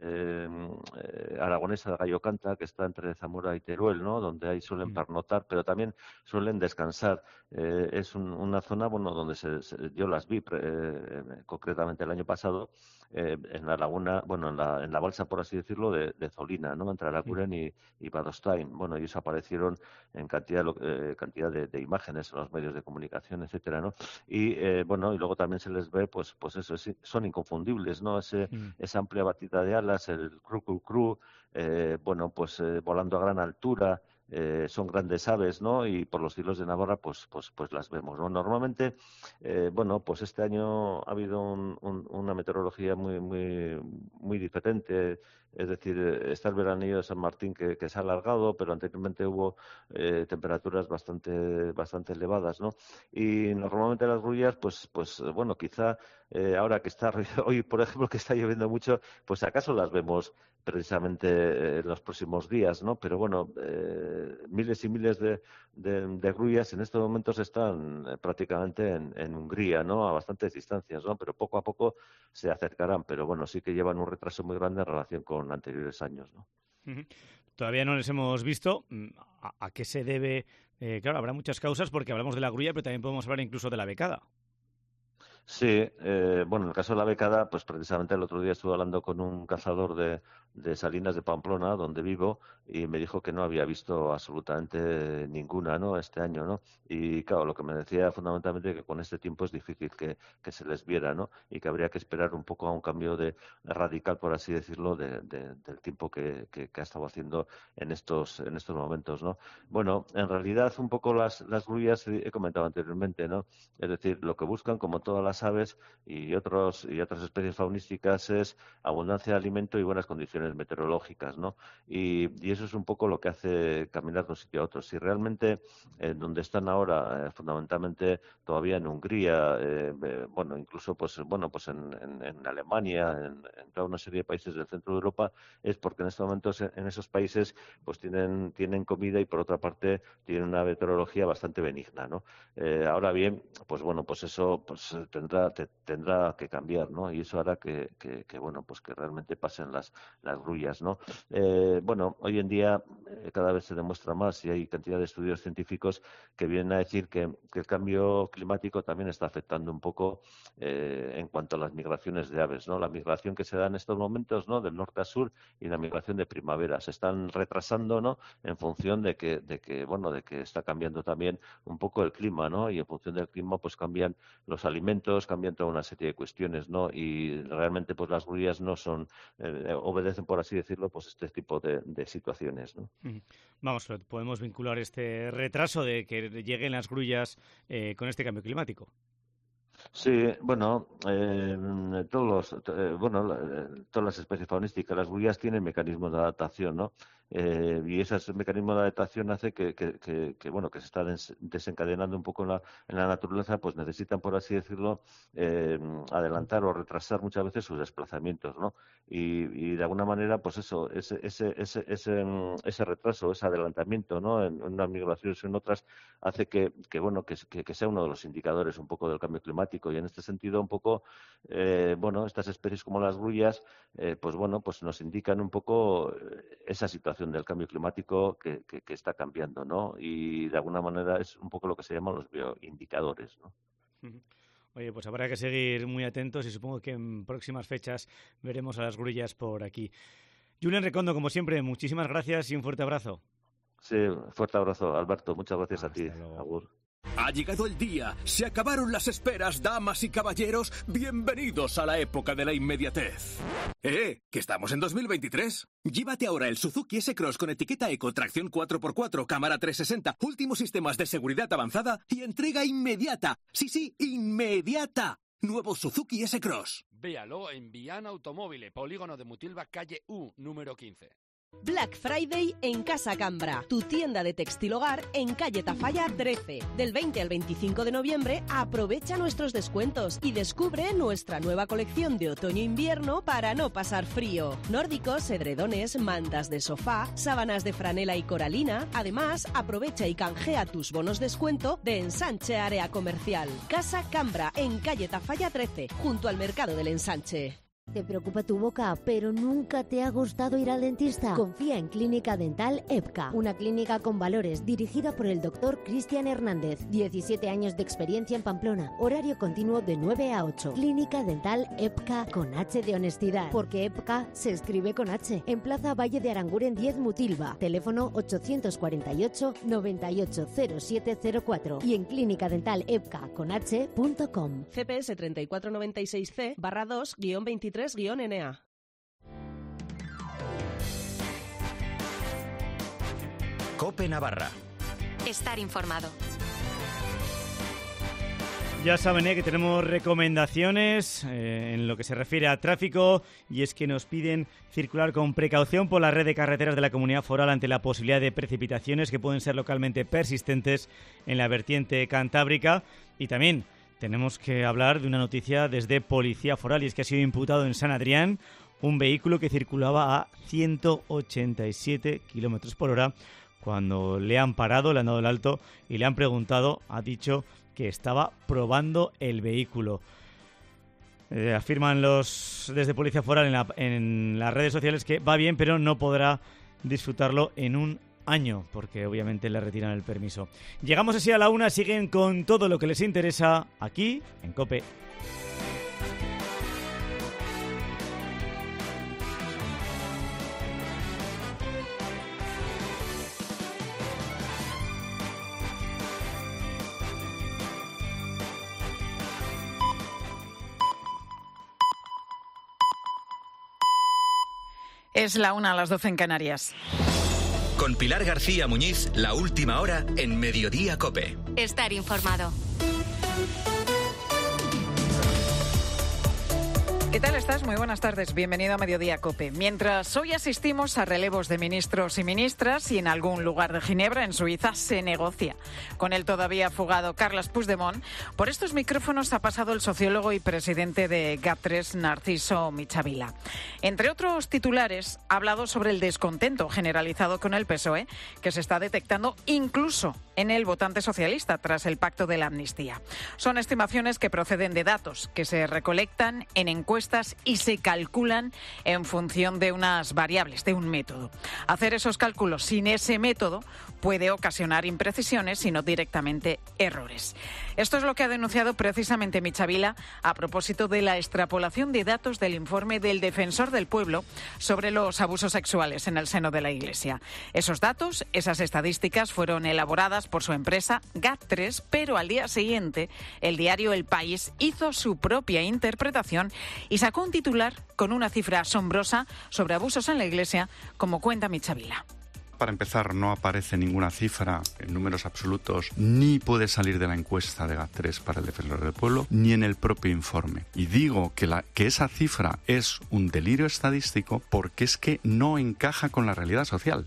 aragonesa de Gallo Canta, que está entre Zamora y Teruel, ¿no? Donde ahí suelen pernotar, pero también suelen descansar. Es una zona, bueno, donde yo las vi concretamente el año pasado, en la laguna, bueno, en la balsa, por así decirlo, de Zolina, ¿no? Entre Aracuren y Badostain. Bueno, ellos aparecieron en cantidad de imágenes en los medios de comunicación, etcétera, ¿no? Y bueno, y luego también se les ve, pues eso, son inconfundibles, ¿no? Esa amplia batida de alas, el cru, bueno, pues volando a gran altura. Son grandes aves, ¿no? Y por los cielos de Navarra pues las vemos, ¿no? Normalmente, bueno, pues este año ha habido una meteorología muy diferente. Es decir, está el veranillo de San Martín que se ha alargado, pero anteriormente hubo temperaturas bastante elevadas, ¿no? Y normalmente las grullas, pues bueno, quizá ahora que está, hoy por ejemplo que está lloviendo mucho, pues acaso las vemos precisamente en los próximos días, ¿no? Pero bueno, miles y miles de grullas en estos momentos están prácticamente en Hungría, ¿no? A bastantes distancias, ¿no? Pero poco a poco se acercarán, pero bueno, sí que llevan un retraso muy grande en relación con anteriores años, ¿no? Todavía no les hemos visto. ¿A qué se debe? Claro, habrá muchas causas porque hablamos de la grulla, pero también podemos hablar incluso de la becada. Sí, bueno, en el caso de la becada, pues precisamente el otro día estuve hablando con un cazador de Salinas de Pamplona, donde vivo, y me dijo que no había visto absolutamente ninguna, ¿no?, este año, ¿no? Y claro, lo que me decía fundamentalmente que con este tiempo es difícil que se les viera, ¿no? Y que habría que esperar un poco a un cambio radical, por así decirlo, del tiempo que ha estado haciendo en estos momentos, ¿no? Bueno, en realidad un poco las grullas he comentado anteriormente, ¿no? Es decir, lo que buscan, como todas las aves y otras especies faunísticas, es abundancia de alimento y buenas condiciones meteorológicas, ¿no? Y eso es un poco lo que hace caminar de un sitio a otro. Si realmente donde están ahora, fundamentalmente todavía en Hungría, bueno, incluso pues en Alemania, en toda una serie de países del centro de Europa, es porque en estos momentos en esos países pues tienen comida y por otra parte tienen una meteorología bastante benigna, ¿no? Ahora bien, pues bueno, pues eso pues tendrá que cambiar, ¿no? Y eso hará que bueno, pues que realmente pasen las grullas, ¿no? Bueno, hoy en día cada vez se demuestra más y hay cantidad de estudios científicos que vienen a decir que el cambio climático también está afectando un poco en cuanto a las migraciones de aves, ¿no? La migración que se da en estos momentos, ¿no?, del norte a sur, y la migración de primavera se están retrasando, ¿no?, en función de que está cambiando también un poco el clima, ¿no? Y en función del clima pues cambian los alimentos, cambian toda una serie de cuestiones, ¿no? Y realmente pues las grullas no son obedecen, por así decirlo, pues este tipo de situaciones, ¿no? Vamos, podemos vincular este retraso de que lleguen las grullas con este cambio climático. Sí, bueno, todas las especies faunísticas, las grullas tienen mecanismos de adaptación, ¿no? Y ese mecanismo de adaptación hace que se está desencadenando un poco en la naturaleza, pues necesitan, por así decirlo, adelantar o retrasar muchas veces sus desplazamientos, ¿no? Y de alguna manera, pues eso, ese retraso, ese adelantamiento, ¿no?, en unas migraciones o en otras, hace que sea uno de los indicadores un poco del cambio climático. Y en este sentido, un poco, estas especies como las grullas, pues nos indican un poco esa situación del cambio climático que está cambiando, ¿no? Y de alguna manera es un poco lo que se llaman los bioindicadores, ¿no? Oye, pues habrá que seguir muy atentos y supongo que en próximas fechas veremos a las grullas por aquí. Julen Recondo, como siempre, muchísimas gracias y un fuerte abrazo. Sí, fuerte abrazo, Alberto. Muchas gracias a ti. Agur. Ha llegado el día, se acabaron las esperas, damas y caballeros, bienvenidos a la época de la inmediatez. Que estamos en 2023. Llévate ahora el Suzuki S-Cross con etiqueta Eco, tracción 4x4, cámara 360, últimos sistemas de seguridad avanzada y entrega inmediata. Sí, inmediata. Nuevo Suzuki S-Cross. Véalo en Viana Automóvil, polígono de Mutilva, calle U, número 15. Black Friday en Casa Cambra, tu tienda de textil hogar en calle Tafalla 13. Del 20 al 25 de noviembre aprovecha nuestros descuentos y descubre nuestra nueva colección de otoño-invierno para no pasar frío. Nórdicos, edredones, mantas de sofá, sábanas de franela y coralina. Además, aprovecha y canjea tus bonos descuento de Ensanche Área Comercial. Casa Cambra en calle Tafalla 13, junto al Mercado del Ensanche. Te preocupa tu boca, pero nunca te ha gustado ir al dentista. Confía en Clínica Dental EPCA, una clínica con valores dirigida por el doctor Cristian Hernández. 17 años de experiencia en Pamplona. Horario continuo de 9 a 8. Clínica Dental EPCA con H de honestidad, porque EPCA se escribe con H. En Plaza Valle de Aranguren 10 Mutilva. Teléfono 848 980704 y en clinicadentalepca.com. CPS 3496C/2-23-NA. COPE Navarra. Estar informado. Ya saben que tenemos recomendaciones en lo que se refiere a tráfico, y es que nos piden circular con precaución por la red de carreteras de la Comunidad Foral ante la posibilidad de precipitaciones que pueden ser localmente persistentes en la vertiente cantábrica, y también tenemos que hablar de una noticia desde Policía Foral, y es que ha sido imputado en San Adrián un vehículo que circulaba a 187 kilómetros por hora. Cuando le han parado, le han dado el alto y le han preguntado, ha dicho que estaba probando el vehículo. Afirman desde Policía Foral en las redes sociales que va bien, pero no podrá disfrutarlo en un año, porque obviamente le retiran el permiso. Llegamos así a la 1, siguen con todo lo que les interesa aquí en COPE. Es la 1 a las 12 en Canarias. Con Pilar García Muñiz, la última hora en Mediodía COPE. Estar informado. ¿Qué tal estás? Muy buenas tardes. Bienvenido a Mediodía COPE. Mientras hoy asistimos a relevos de ministros y ministras y en algún lugar de Ginebra, en Suiza, se negocia con el todavía fugado Carles Puigdemont, por estos micrófonos ha pasado el sociólogo y presidente de GAT3, Narciso Michavila. Entre otros titulares, ha hablado sobre el descontento generalizado con el PSOE, que se está detectando incluso en el votante socialista tras el pacto de la amnistía. Son estimaciones que proceden de datos que se recolectan en encuestas y se calculan en función de unas variables, de un método. Hacer esos cálculos sin ese método puede ocasionar imprecisiones y no directamente errores. Esto es lo que ha denunciado precisamente Michavila a propósito de la extrapolación de datos del informe del Defensor del Pueblo sobre los abusos sexuales en el seno de la Iglesia. Esos datos, esas estadísticas fueron elaboradas por su empresa GAT3, pero al día siguiente el diario El País hizo su propia interpretación y sacó un titular con una cifra asombrosa sobre abusos en la Iglesia, como cuenta Michavila. Para empezar, no aparece ninguna cifra en números absolutos, ni puede salir de la encuesta de GAT3 para el Defensor del Pueblo, ni en el propio informe. Y digo que esa cifra es un delirio estadístico porque es que no encaja con la realidad social.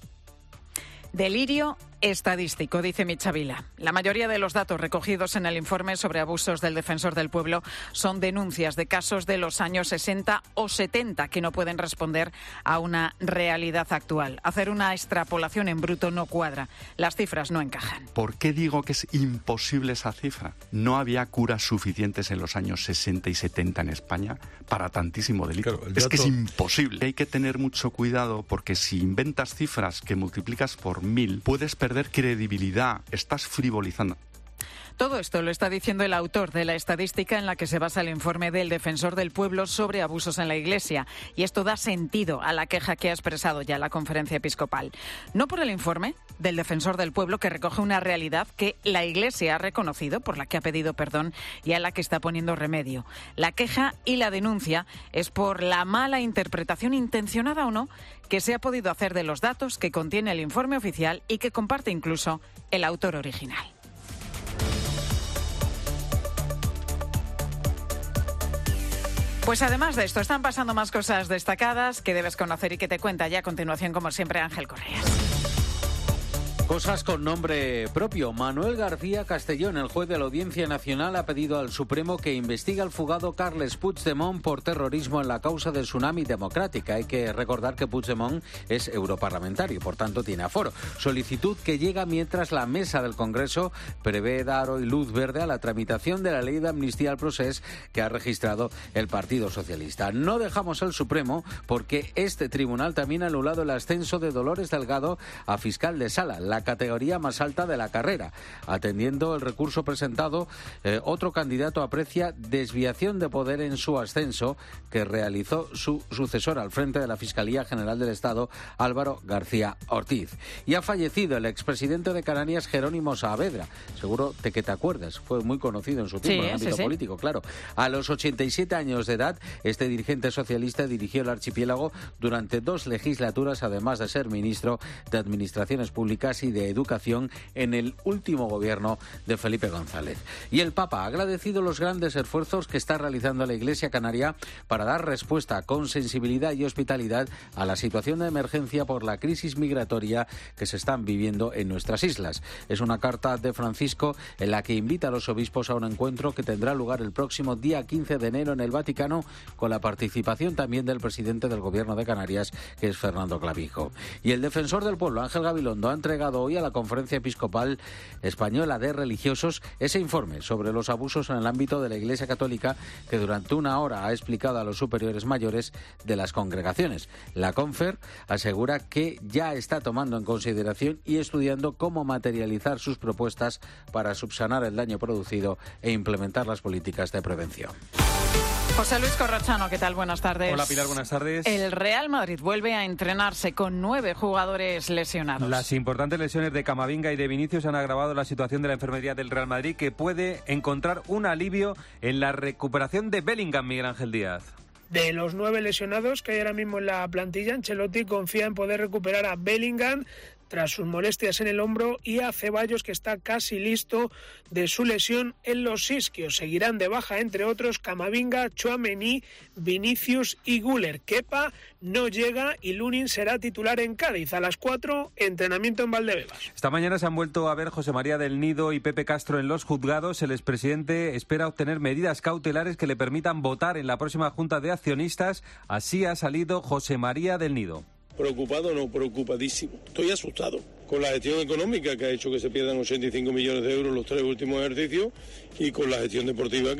Delirio estadístico, dice Michavila. La mayoría de los datos recogidos en el informe sobre abusos del Defensor del Pueblo son denuncias de casos de los años 60 o 70 que no pueden responder a una realidad actual. Hacer una extrapolación en bruto no cuadra. Las cifras no encajan. ¿Por qué digo que es imposible esa cifra? No había curas suficientes en los años 60 y 70 en España para tantísimo delito. Claro, es que es imposible. Hay que tener mucho cuidado porque si inventas cifras que multiplicas por 1000, puedes perder credibilidad, estás frivolizando. Todo esto lo está diciendo el autor de la estadística en la que se basa el informe del Defensor del Pueblo sobre abusos en la Iglesia. Y esto da sentido a la queja que ha expresado ya la Conferencia Episcopal. No por el informe del Defensor del Pueblo, que recoge una realidad que la Iglesia ha reconocido, por la que ha pedido perdón y a la que está poniendo remedio. La queja y la denuncia es por la mala interpretación, intencionada o no, que se ha podido hacer de los datos que contiene el informe oficial y que comparte incluso el autor original. Pues además de esto, están pasando más cosas destacadas que debes conocer y que te cuenta ya a continuación, como siempre, Ángel Correas. Cosas con nombre propio. Manuel García Castellón, el juez de la Audiencia Nacional, ha pedido al Supremo que investigue al fugado Carles Puigdemont por terrorismo en la causa del Tsunami Democrática. Hay que recordar que Puigdemont es europarlamentario, por tanto tiene aforo. Solicitud que llega mientras la mesa del Congreso prevé dar hoy luz verde a la tramitación de la ley de amnistía al procés que ha registrado el Partido Socialista. No dejamos al Supremo porque este tribunal también ha anulado el ascenso de Dolores Delgado a fiscal de sala, la categoría más alta de la carrera. Atendiendo el recurso presentado, otro candidato aprecia desviación de poder en su ascenso que realizó su sucesor al frente de la Fiscalía General del Estado, Álvaro García Ortiz. Y ha fallecido el expresidente de Canarias, Jerónimo Saavedra. Seguro que te acuerdas, fue muy conocido en su tiempo, en el ámbito político, claro. A los 87 años de edad, este dirigente socialista dirigió el archipiélago durante 2 legislaturas, además de ser ministro de Administraciones Públicas y y de educación en el último gobierno de Felipe González. Y el Papa ha agradecido los grandes esfuerzos que está realizando la Iglesia canaria para dar respuesta con sensibilidad y hospitalidad a la situación de emergencia por la crisis migratoria que se están viviendo en nuestras islas. Es una carta de Francisco en la que invita a los obispos a un encuentro que tendrá lugar el próximo día 15 de enero en el Vaticano, con la participación también del presidente del Gobierno de Canarias, que es Fernando Clavijo. Y el defensor del pueblo, Ángel Gabilondo, ha entregado hoy a la Conferencia Episcopal Española de Religiosos ese informe sobre los abusos en el ámbito de la Iglesia Católica, que durante una hora ha explicado a los superiores mayores de las congregaciones. La Confer asegura que ya está tomando en consideración y estudiando cómo materializar sus propuestas para subsanar el daño producido e implementar las políticas de prevención. José Luis Corrochano, ¿qué tal? Buenas tardes. Hola Pilar, buenas tardes. El Real Madrid vuelve a entrenarse con 9 jugadores lesionados. Las importantes lesiones de Camavinga y de Vinicius han agravado la situación de la enfermería del Real Madrid, que puede encontrar un alivio en la recuperación de Bellingham, Miguel Ángel Díaz. De los 9 lesionados que hay ahora mismo en la plantilla, Ancelotti confía en poder recuperar a Bellingham tras sus molestias en el hombro y a Ceballos, que está casi listo de su lesión en los isquios. Seguirán de baja, entre otros, Camavinga, Tchouaméni, Vinicius y Güler. Kepa no llega y Lunin será titular en Cádiz. A las 4, entrenamiento en Valdebebas. Esta mañana se han vuelto a ver José María del Nido y Pepe Castro en los juzgados. El expresidente espera obtener medidas cautelares que le permitan votar en la próxima Junta de Accionistas. Así ha salido José María del Nido. Preocupado, no, preocupadísimo. Estoy asustado con la gestión económica que ha hecho que se pierdan 85 millones de euros los 3 últimos ejercicios, y con la gestión deportiva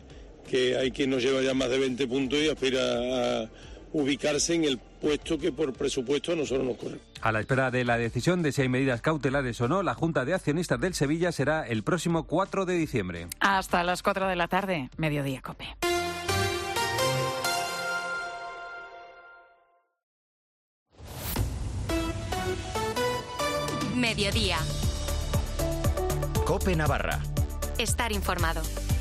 que hay quien nos lleva ya más de 20 puntos y aspira a ubicarse en el puesto que por presupuesto a nosotros nos corre. A la espera de la decisión de si hay medidas cautelares o no, la Junta de Accionistas del Sevilla será el próximo 4 de diciembre. Hasta las 4 de la tarde, Mediodía COPE. Mediodía. COPE Navarra. Estar informado.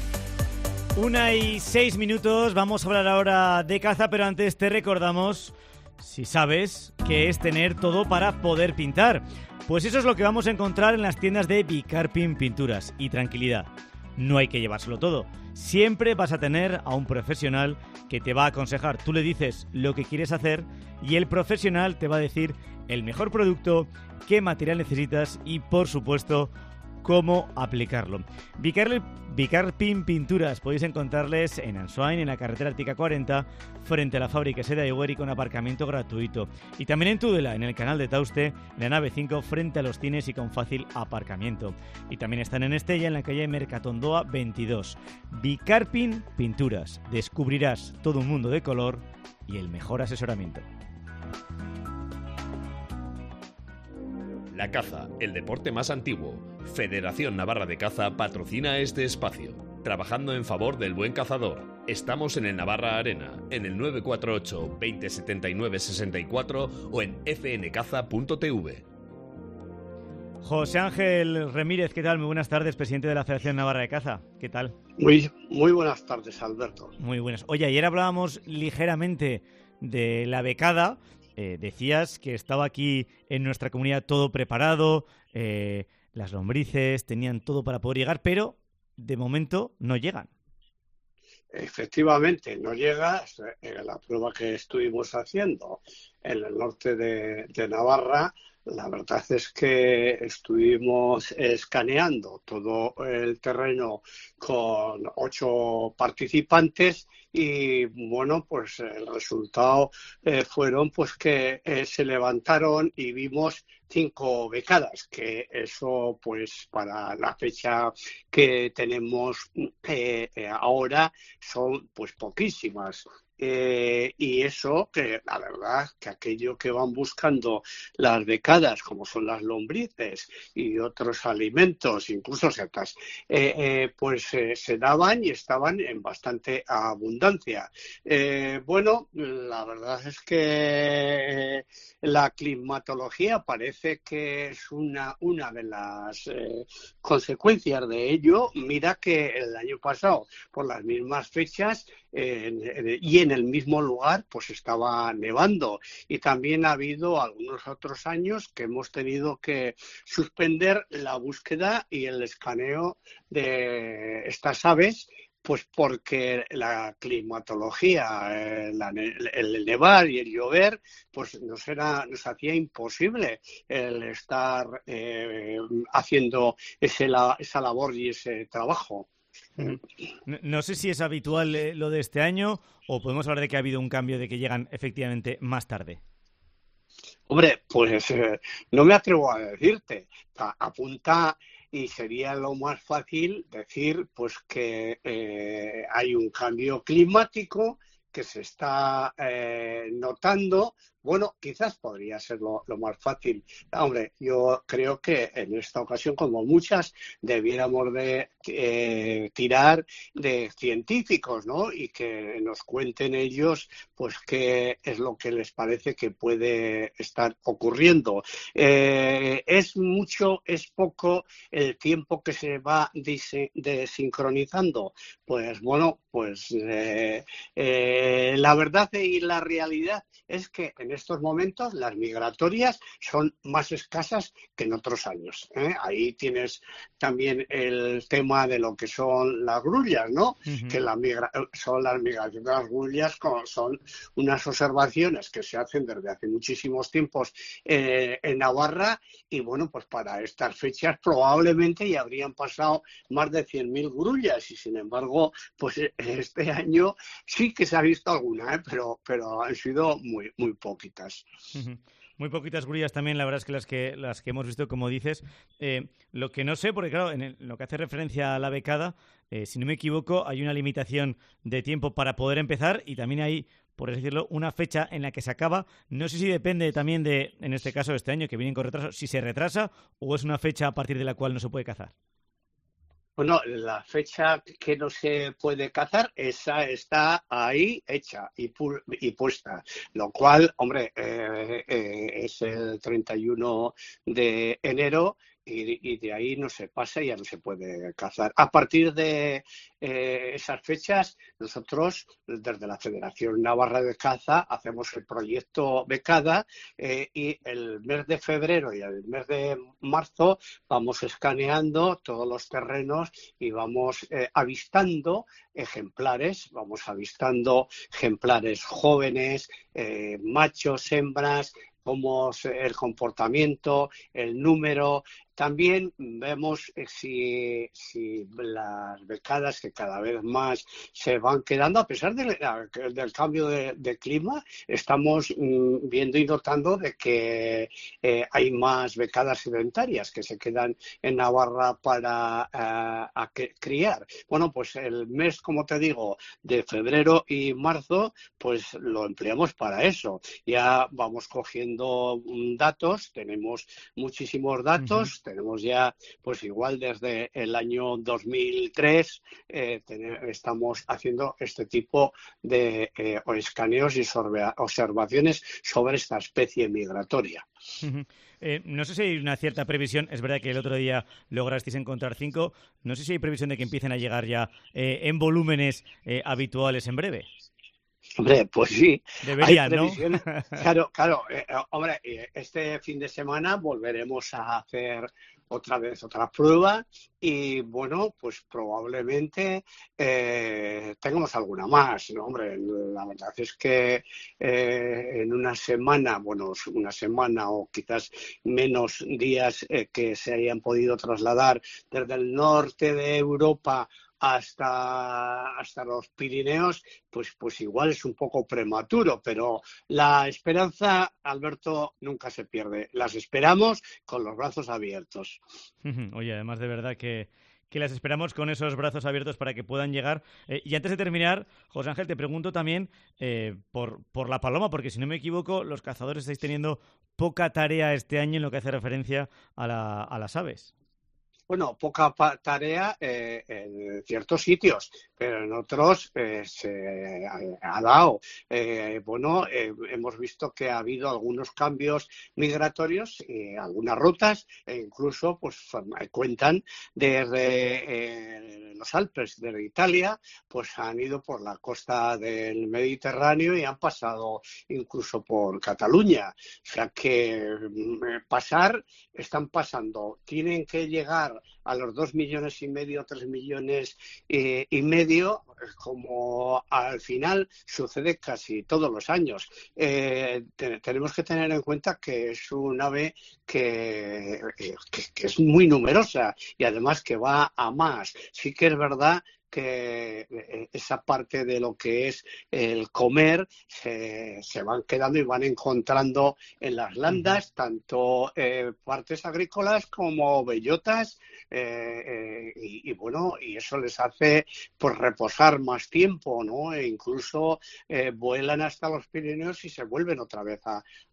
1:06, vamos a hablar ahora de caza, pero antes te recordamos, si sabes, que es tener todo para poder pintar. Pues eso es lo que vamos a encontrar en las tiendas de Bicarpin Pinturas. Y tranquilidad, no hay que llevárselo todo. Siempre vas a tener a un profesional que te va a aconsejar. Tú le dices lo que quieres hacer y el profesional te va a decir el mejor producto, qué material necesitas y, por supuesto, cómo aplicarlo. Bicarpin Pinturas podéis encontrarles en Ansoain, en la carretera Ártica 40, frente a la fábrica Seda y Hueri, con aparcamiento gratuito. Y también en Tudela, en el canal de Tauste, en la nave 5, frente a los cines y con fácil aparcamiento. Y también están en Estella, en la calle Mercatondoa 22. Bicarpin Pinturas. Descubrirás todo un mundo de color y el mejor asesoramiento. La caza, el deporte más antiguo. Federación Navarra de Caza patrocina este espacio. Trabajando en favor del buen cazador. Estamos en el Navarra Arena, en el 948 20 79 64 o en fncaza.tv. José Ángel Remírez, ¿qué tal? Muy buenas tardes, presidente de la Federación Navarra de Caza. ¿Qué tal? Muy buenas tardes, Alberto. Muy buenas. Oye, ayer hablábamos ligeramente de la becada. Decías que estaba aquí en nuestra comunidad todo preparado, las lombrices tenían todo para poder llegar, pero de momento no llegan. Efectivamente, no llega. La prueba que estuvimos haciendo en el norte de Navarra, la verdad es que estuvimos escaneando todo el terreno con 8 participantes y bueno, pues el resultado fueron pues que se levantaron y vimos 5 becadas, que eso pues para la fecha que tenemos ahora son pues poquísimas. Y eso, que la verdad, que aquello que van buscando las becadas, como son las lombrices y otros alimentos, incluso setas, pues se daban y estaban en bastante abundancia. Bueno, la verdad es que la climatología parece que es una de las consecuencias de ello. Mira que el año pasado, por las mismas fechas, y en el mismo lugar pues estaba nevando. Y también ha habido algunos otros años que hemos tenido que suspender la búsqueda y el escaneo de estas aves, pues porque la climatología, el nevar y el llover, pues nos hacía imposible el estar haciendo esa labor y ese trabajo. No sé si es habitual lo de este año o podemos hablar de que ha habido un cambio, de que llegan efectivamente más tarde. Hombre, pues no me atrevo a decirte. Apunta. Y sería lo más fácil decir pues que hay un cambio climático que se está notando. Bueno, quizás podría ser lo más fácil. Hombre, yo creo que en esta ocasión, como muchas, debiéramos de tirar de científicos, ¿no? Y que nos cuenten ellos, pues, qué es lo que les parece que puede estar ocurriendo. ¿Es mucho, es poco el tiempo que se va desincronizando? Pues, bueno, pues la verdad y la realidad es que en estos momentos las migratorias son más escasas que en otros años, ¿eh? Ahí tienes también el tema de lo que son las grullas, ¿no? Uh-huh. Que son las migraciones de las grullas, son unas observaciones que se hacen desde hace muchísimos tiempos en Navarra, y bueno, pues para estas fechas probablemente ya habrían pasado más de 100.000 grullas, y sin embargo, pues este año sí que se ha visto alguna, pero han sido muy poquitas. Uh-huh. Muy poquitas grullas también, la verdad es que las que hemos visto, como dices. Lo que no sé, porque claro, en lo que hace referencia a la becada, si no me equivoco, hay una limitación de tiempo para poder empezar y también hay, por así decirlo, una fecha en la que se acaba. No sé si depende también de, en este caso, este año, que vienen con retraso, si se retrasa o es una fecha a partir de la cual no se puede cazar. Bueno, la fecha que no se puede cazar, esa está ahí hecha y puesta, lo cual, hombre, es el 31 de enero y de ahí no se pasa y ya no se puede cazar. A partir de esas fechas, nosotros, desde la Federación Navarra de Caza, hacemos el proyecto Becada y el mes de febrero y el mes de marzo vamos escaneando todos los terrenos y vamos avistando ejemplares jóvenes, machos, hembras, cómo es el comportamiento, el número. También vemos si las becadas, que cada vez más se van quedando, a pesar del cambio de clima, estamos viendo y notando de que hay más becadas sedentarias que se quedan en Navarra para criar. Bueno, pues el mes, como te digo, de febrero y marzo, pues lo empleamos para eso. Ya vamos cogiendo datos, tenemos muchísimos datos. Uh-huh. Tenemos ya, pues igual desde el año 2003 estamos haciendo este tipo de escaneos y observaciones sobre esta especie migratoria. Uh-huh. No sé si hay una cierta previsión, es verdad que el otro día lograsteis encontrar 5, no sé si hay previsión de que empiecen a llegar ya en volúmenes habituales en breve. Hombre, pues sí. Deberían, ¿no? Claro. Hombre, este fin de semana volveremos a hacer otra vez otra prueba y, bueno, pues probablemente tengamos alguna más, ¿no? Hombre, la verdad es que en una semana o quizás menos días que se hayan podido trasladar desde el norte de Europa hasta los Pirineos, pues igual es un poco prematuro, pero la esperanza, Alberto, nunca se pierde. Las esperamos con los brazos abiertos. Oye, además de verdad que las esperamos con esos brazos abiertos para que puedan llegar. Y antes de terminar, José Ángel, te pregunto también por la paloma, porque si no me equivoco, los cazadores estáis teniendo poca tarea este año en lo que hace referencia a las aves. poca tarea en ciertos sitios, pero en otros se ha dado. Hemos visto que ha habido algunos cambios migratorios y algunas rutas, e incluso pues cuentan desde los Alpes, desde Italia, pues han ido por la costa del Mediterráneo y han pasado incluso por Cataluña. O sea que están pasando, tienen que llegar a los 2,5 millones, 3 millones y medio, como al final sucede casi todos los años. Tenemos que tener en cuenta que es un ave que es muy numerosa y además que va a más. Sí que es verdad que esa parte de lo que es el comer se van quedando y van encontrando en las landas tanto partes agrícolas como bellotas y eso les hace pues reposar más tiempo, ¿no? E incluso vuelan hasta los Pirineos y se vuelven otra vez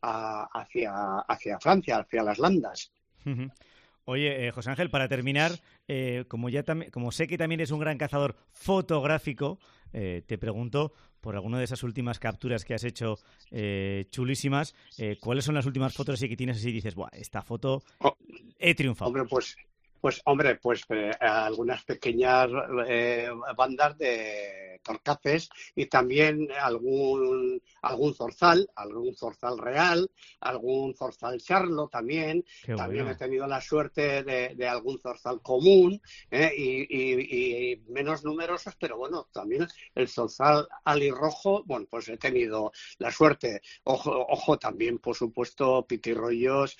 hacia Francia, hacia las landas. Oye, José Ángel, para terminar, como sé que también es un gran cazador fotográfico, te pregunto por alguna de esas últimas capturas que has hecho chulísimas, ¿cuáles son las últimas fotos que tienes así y dices, ¡buah, esta foto he triunfado! Hombre, pues algunas pequeñas bandas de torcaces y también algún zorzal real, algún zorzal charlo también. También he tenido la suerte de algún zorzal común y menos numerosos, pero bueno, también el zorzal alirrojo, bueno, pues he tenido la suerte. Ojo también, por supuesto, pitirrollos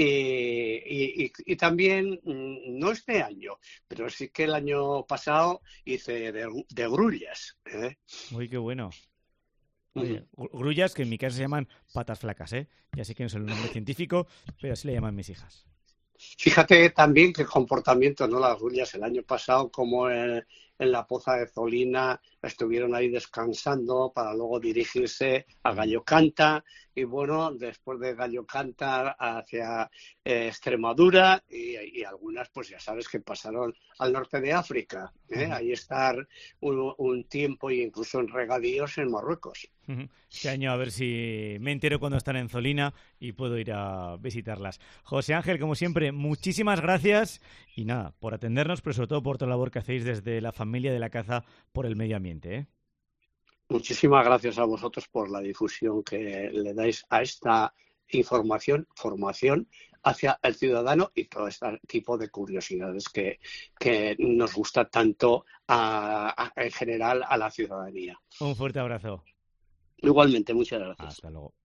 y también no este año, pero sí que el año pasado hice de grullas. Uy, qué bueno. Oye, grullas, que en mi casa se llaman patas flacas, ya sé que no es el nombre científico, pero así le llaman mis hijas. Fíjate también que el comportamiento, ¿no? Las grullas el año pasado, como en la Poza de Zolina, estuvieron ahí descansando para luego dirigirse a Gallocanta y bueno, después de Gallocanta hacia Extremadura y algunas pues ya sabes que pasaron al norte de África, ahí estar un tiempo y incluso en regadíos en Marruecos. Este año a ver si me entero cuando están en Zolina y puedo ir a visitarlas. José Ángel, como siempre, muchísimas gracias y nada, por atendernos, pero sobre todo por toda la labor que hacéis desde la familia de la caza por el medio ambiente. Muchísimas gracias a vosotros por la difusión que le dais a esta formación hacia el ciudadano y todo este tipo de curiosidades que nos gusta tanto en general a la ciudadanía. Un fuerte abrazo. Igualmente, muchas gracias. Hasta luego.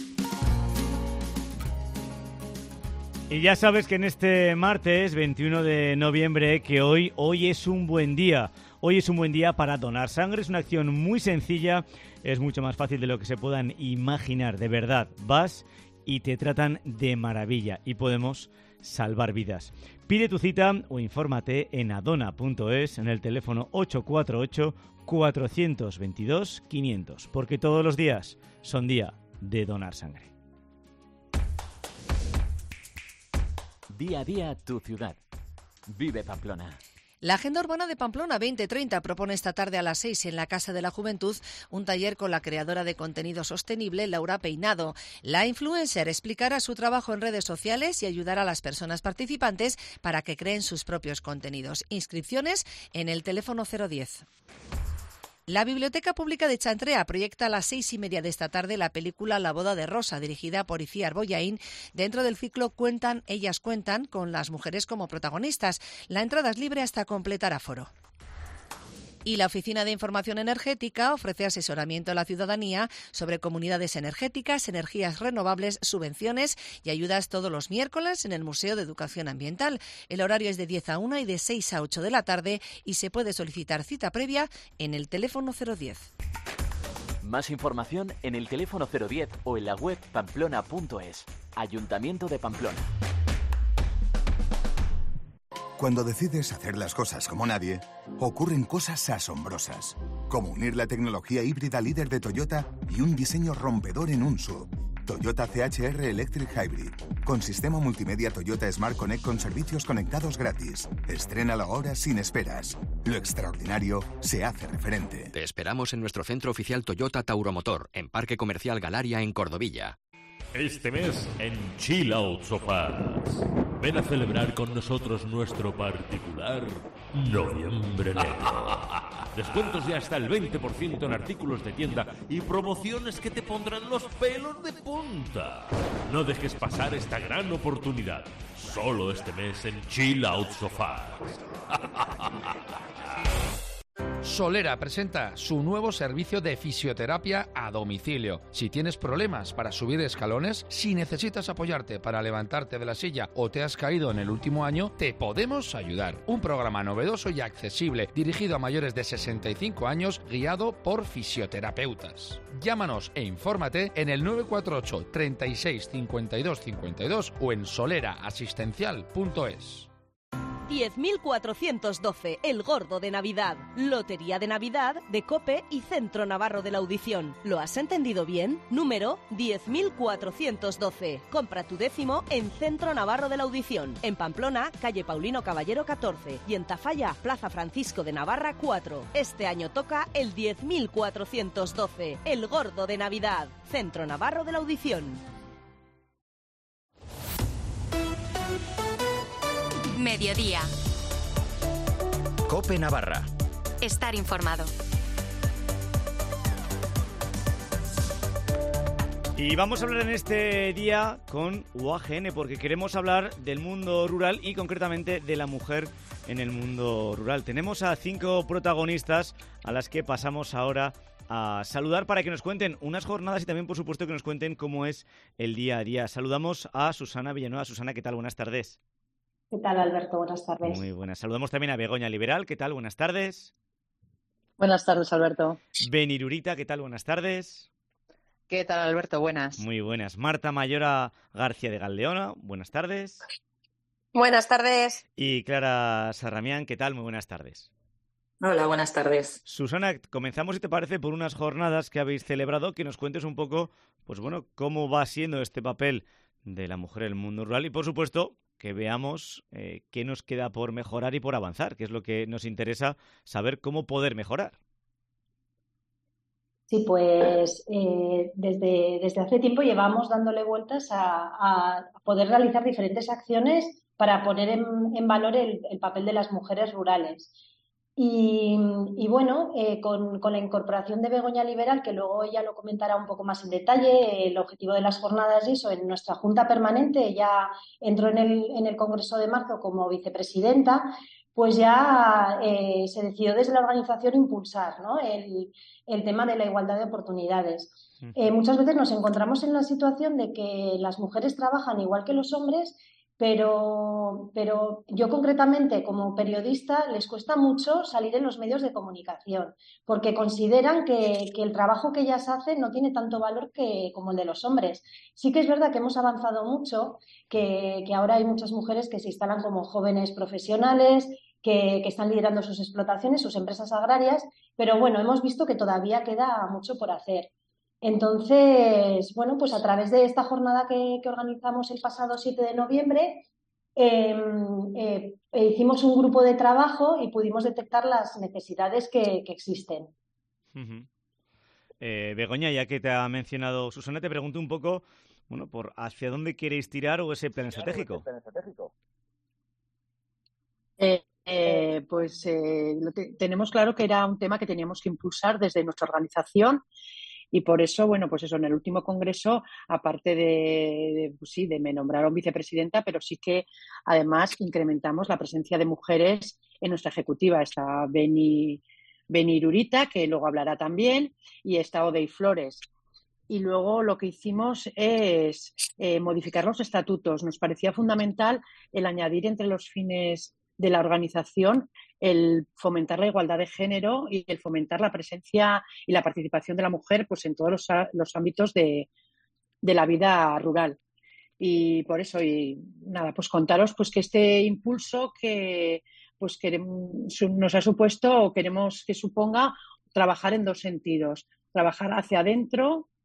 Y ya sabes que en este martes 21 de noviembre, que hoy es un buen día. Hoy es un buen día para donar sangre. Es una acción muy sencilla, es mucho más fácil de lo que se puedan imaginar. De verdad, vas y te tratan de maravilla y podemos salvar vidas. Pide tu cita o infórmate en adona.es en el teléfono 848-422-500, porque todos los días son día de donar sangre. Día a día tu ciudad. Vive Pamplona. La Agenda Urbana de Pamplona 2030 propone esta tarde a las 6 en la Casa de la Juventud un taller con la creadora de contenido sostenible, Laura Peinado. La influencer explicará su trabajo en redes sociales y ayudará a las personas participantes para que creen sus propios contenidos. Inscripciones en el teléfono 010. La Biblioteca Pública de Chantrea proyecta a las 6:30 de esta tarde la película La boda de Rosa, dirigida por Iciar Boyaín, dentro del ciclo Cuentan, ellas cuentan, con las mujeres como protagonistas. La entrada es libre hasta completar aforo. Y la Oficina de Información Energética ofrece asesoramiento a la ciudadanía sobre comunidades energéticas, energías renovables, subvenciones y ayudas todos los miércoles en el Museo de Educación Ambiental. El horario es de 10 a 1 y de 6 a 8 de la tarde y se puede solicitar cita previa en el teléfono 010. Más información en el teléfono 010 o en la web pamplona.es. Ayuntamiento de Pamplona. Cuando decides hacer las cosas como nadie, ocurren cosas asombrosas, como unir la tecnología híbrida líder de Toyota y un diseño rompedor en un SUV. Toyota CHR Electric Hybrid. Con sistema multimedia Toyota Smart Connect con servicios conectados gratis. Estrénalo ahora sin esperas. Lo extraordinario se hace referente. Te esperamos en nuestro centro oficial Toyota Tauromotor, en Parque Comercial Galaria, en Cordovilla. Este mes en Chill Out Sofás. Ven a celebrar con nosotros nuestro particular Noviembre Negro. Descuentos de hasta el 20% en artículos de tienda y promociones que te pondrán los pelos de punta. No dejes pasar esta gran oportunidad. Solo este mes en Chill Out Sofás. Solera presenta su nuevo servicio de fisioterapia a domicilio. Si tienes problemas para subir escalones, si necesitas apoyarte para levantarte de la silla o te has caído en el último año, te podemos ayudar. Un programa novedoso y accesible dirigido a mayores de 65 años, guiado por fisioterapeutas. Llámanos e infórmate en el 948 36 52 52 o en soleraasistencial.es. 10.412, el gordo de Navidad. Lotería de Navidad de COPE y Centro Navarro de la Audición. ¿Lo has entendido bien? Número 10.412. Compra tu décimo en Centro Navarro de la Audición. En Pamplona, calle Paulino Caballero 14. Y en Tafalla, Plaza Francisco de Navarra 4. Este año toca el 10.412, el gordo de Navidad. Centro Navarro de la Audición. Mediodía. COPE Navarra. Estar informado. Y vamos a hablar en este día con UAGN porque queremos hablar del mundo rural y concretamente de la mujer en el mundo rural. Tenemos a 5 protagonistas a las que pasamos ahora a saludar para que nos cuenten unas jornadas y también, por supuesto, que nos cuenten cómo es el día a día. Saludamos a Susana Villanueva. Susana, ¿qué tal? Buenas tardes. ¿Qué tal, Alberto? Buenas tardes. Muy buenas. Saludamos también a Begoña Liberal. ¿Qué tal? Buenas tardes. Buenas tardes, Alberto. Benirurita. ¿Qué tal? Buenas tardes. ¿Qué tal, Alberto? Buenas. Muy buenas. Marta Mayora García de Galdeona. Buenas tardes. Buenas tardes. Y Clara Sarramián. ¿Qué tal? Muy buenas tardes. Hola, buenas tardes. Susana, comenzamos, si te parece, por unas jornadas que habéis celebrado, que nos cuentes un poco, pues bueno, cómo va siendo este papel de la mujer en el mundo rural y, por supuesto, que veamos qué nos queda por mejorar y por avanzar, que es lo que nos interesa saber cómo poder mejorar. Sí, pues desde hace tiempo llevamos dándole vueltas a poder realizar diferentes acciones para poner en valor el papel de las mujeres rurales. Y bueno, con la incorporación de Begoña Liberal, que luego ella lo comentará un poco más en detalle, el objetivo de las jornadas y eso, en nuestra Junta Permanente, ella entró en el Congreso de marzo como vicepresidenta, pues ya se decidió desde la organización impulsar, ¿no?, el tema de la igualdad de oportunidades. Muchas veces nos encontramos en la situación de que las mujeres trabajan igual que los hombres, pero yo concretamente como periodista les cuesta mucho salir en los medios de comunicación porque consideran que el trabajo que ellas hacen no tiene tanto valor como el de los hombres. Sí que es verdad que hemos avanzado mucho, que ahora hay muchas mujeres que se instalan como jóvenes profesionales, que están liderando sus explotaciones, sus empresas agrarias, pero bueno, hemos visto que todavía queda mucho por hacer. Entonces, bueno, pues a través de esta jornada que organizamos el pasado 7 de noviembre, hicimos un grupo de trabajo y pudimos detectar las necesidades que existen. Begoña, ya que te ha mencionado Susana, te pregunto un poco, bueno, por hacia dónde queréis tirar o ese plan estratégico. Tenemos claro que era un tema que teníamos que impulsar desde nuestra organización. Y por eso, bueno, pues eso, en el último congreso, aparte de me nombraron vicepresidenta, pero sí que además incrementamos la presencia de mujeres en nuestra ejecutiva. Está Benirurita, que luego hablará también, y está Odey Flores. Y luego lo que hicimos es modificar los estatutos. Nos parecía fundamental el añadir entre los fines de la organización el fomentar la igualdad de género y el fomentar la presencia y la participación de la mujer pues en todos los ámbitos de la vida rural. Y por eso, y nada, pues contaros pues que este impulso que pues nos ha supuesto o queremos que suponga trabajar en dos sentidos. Trabajar hacia adentro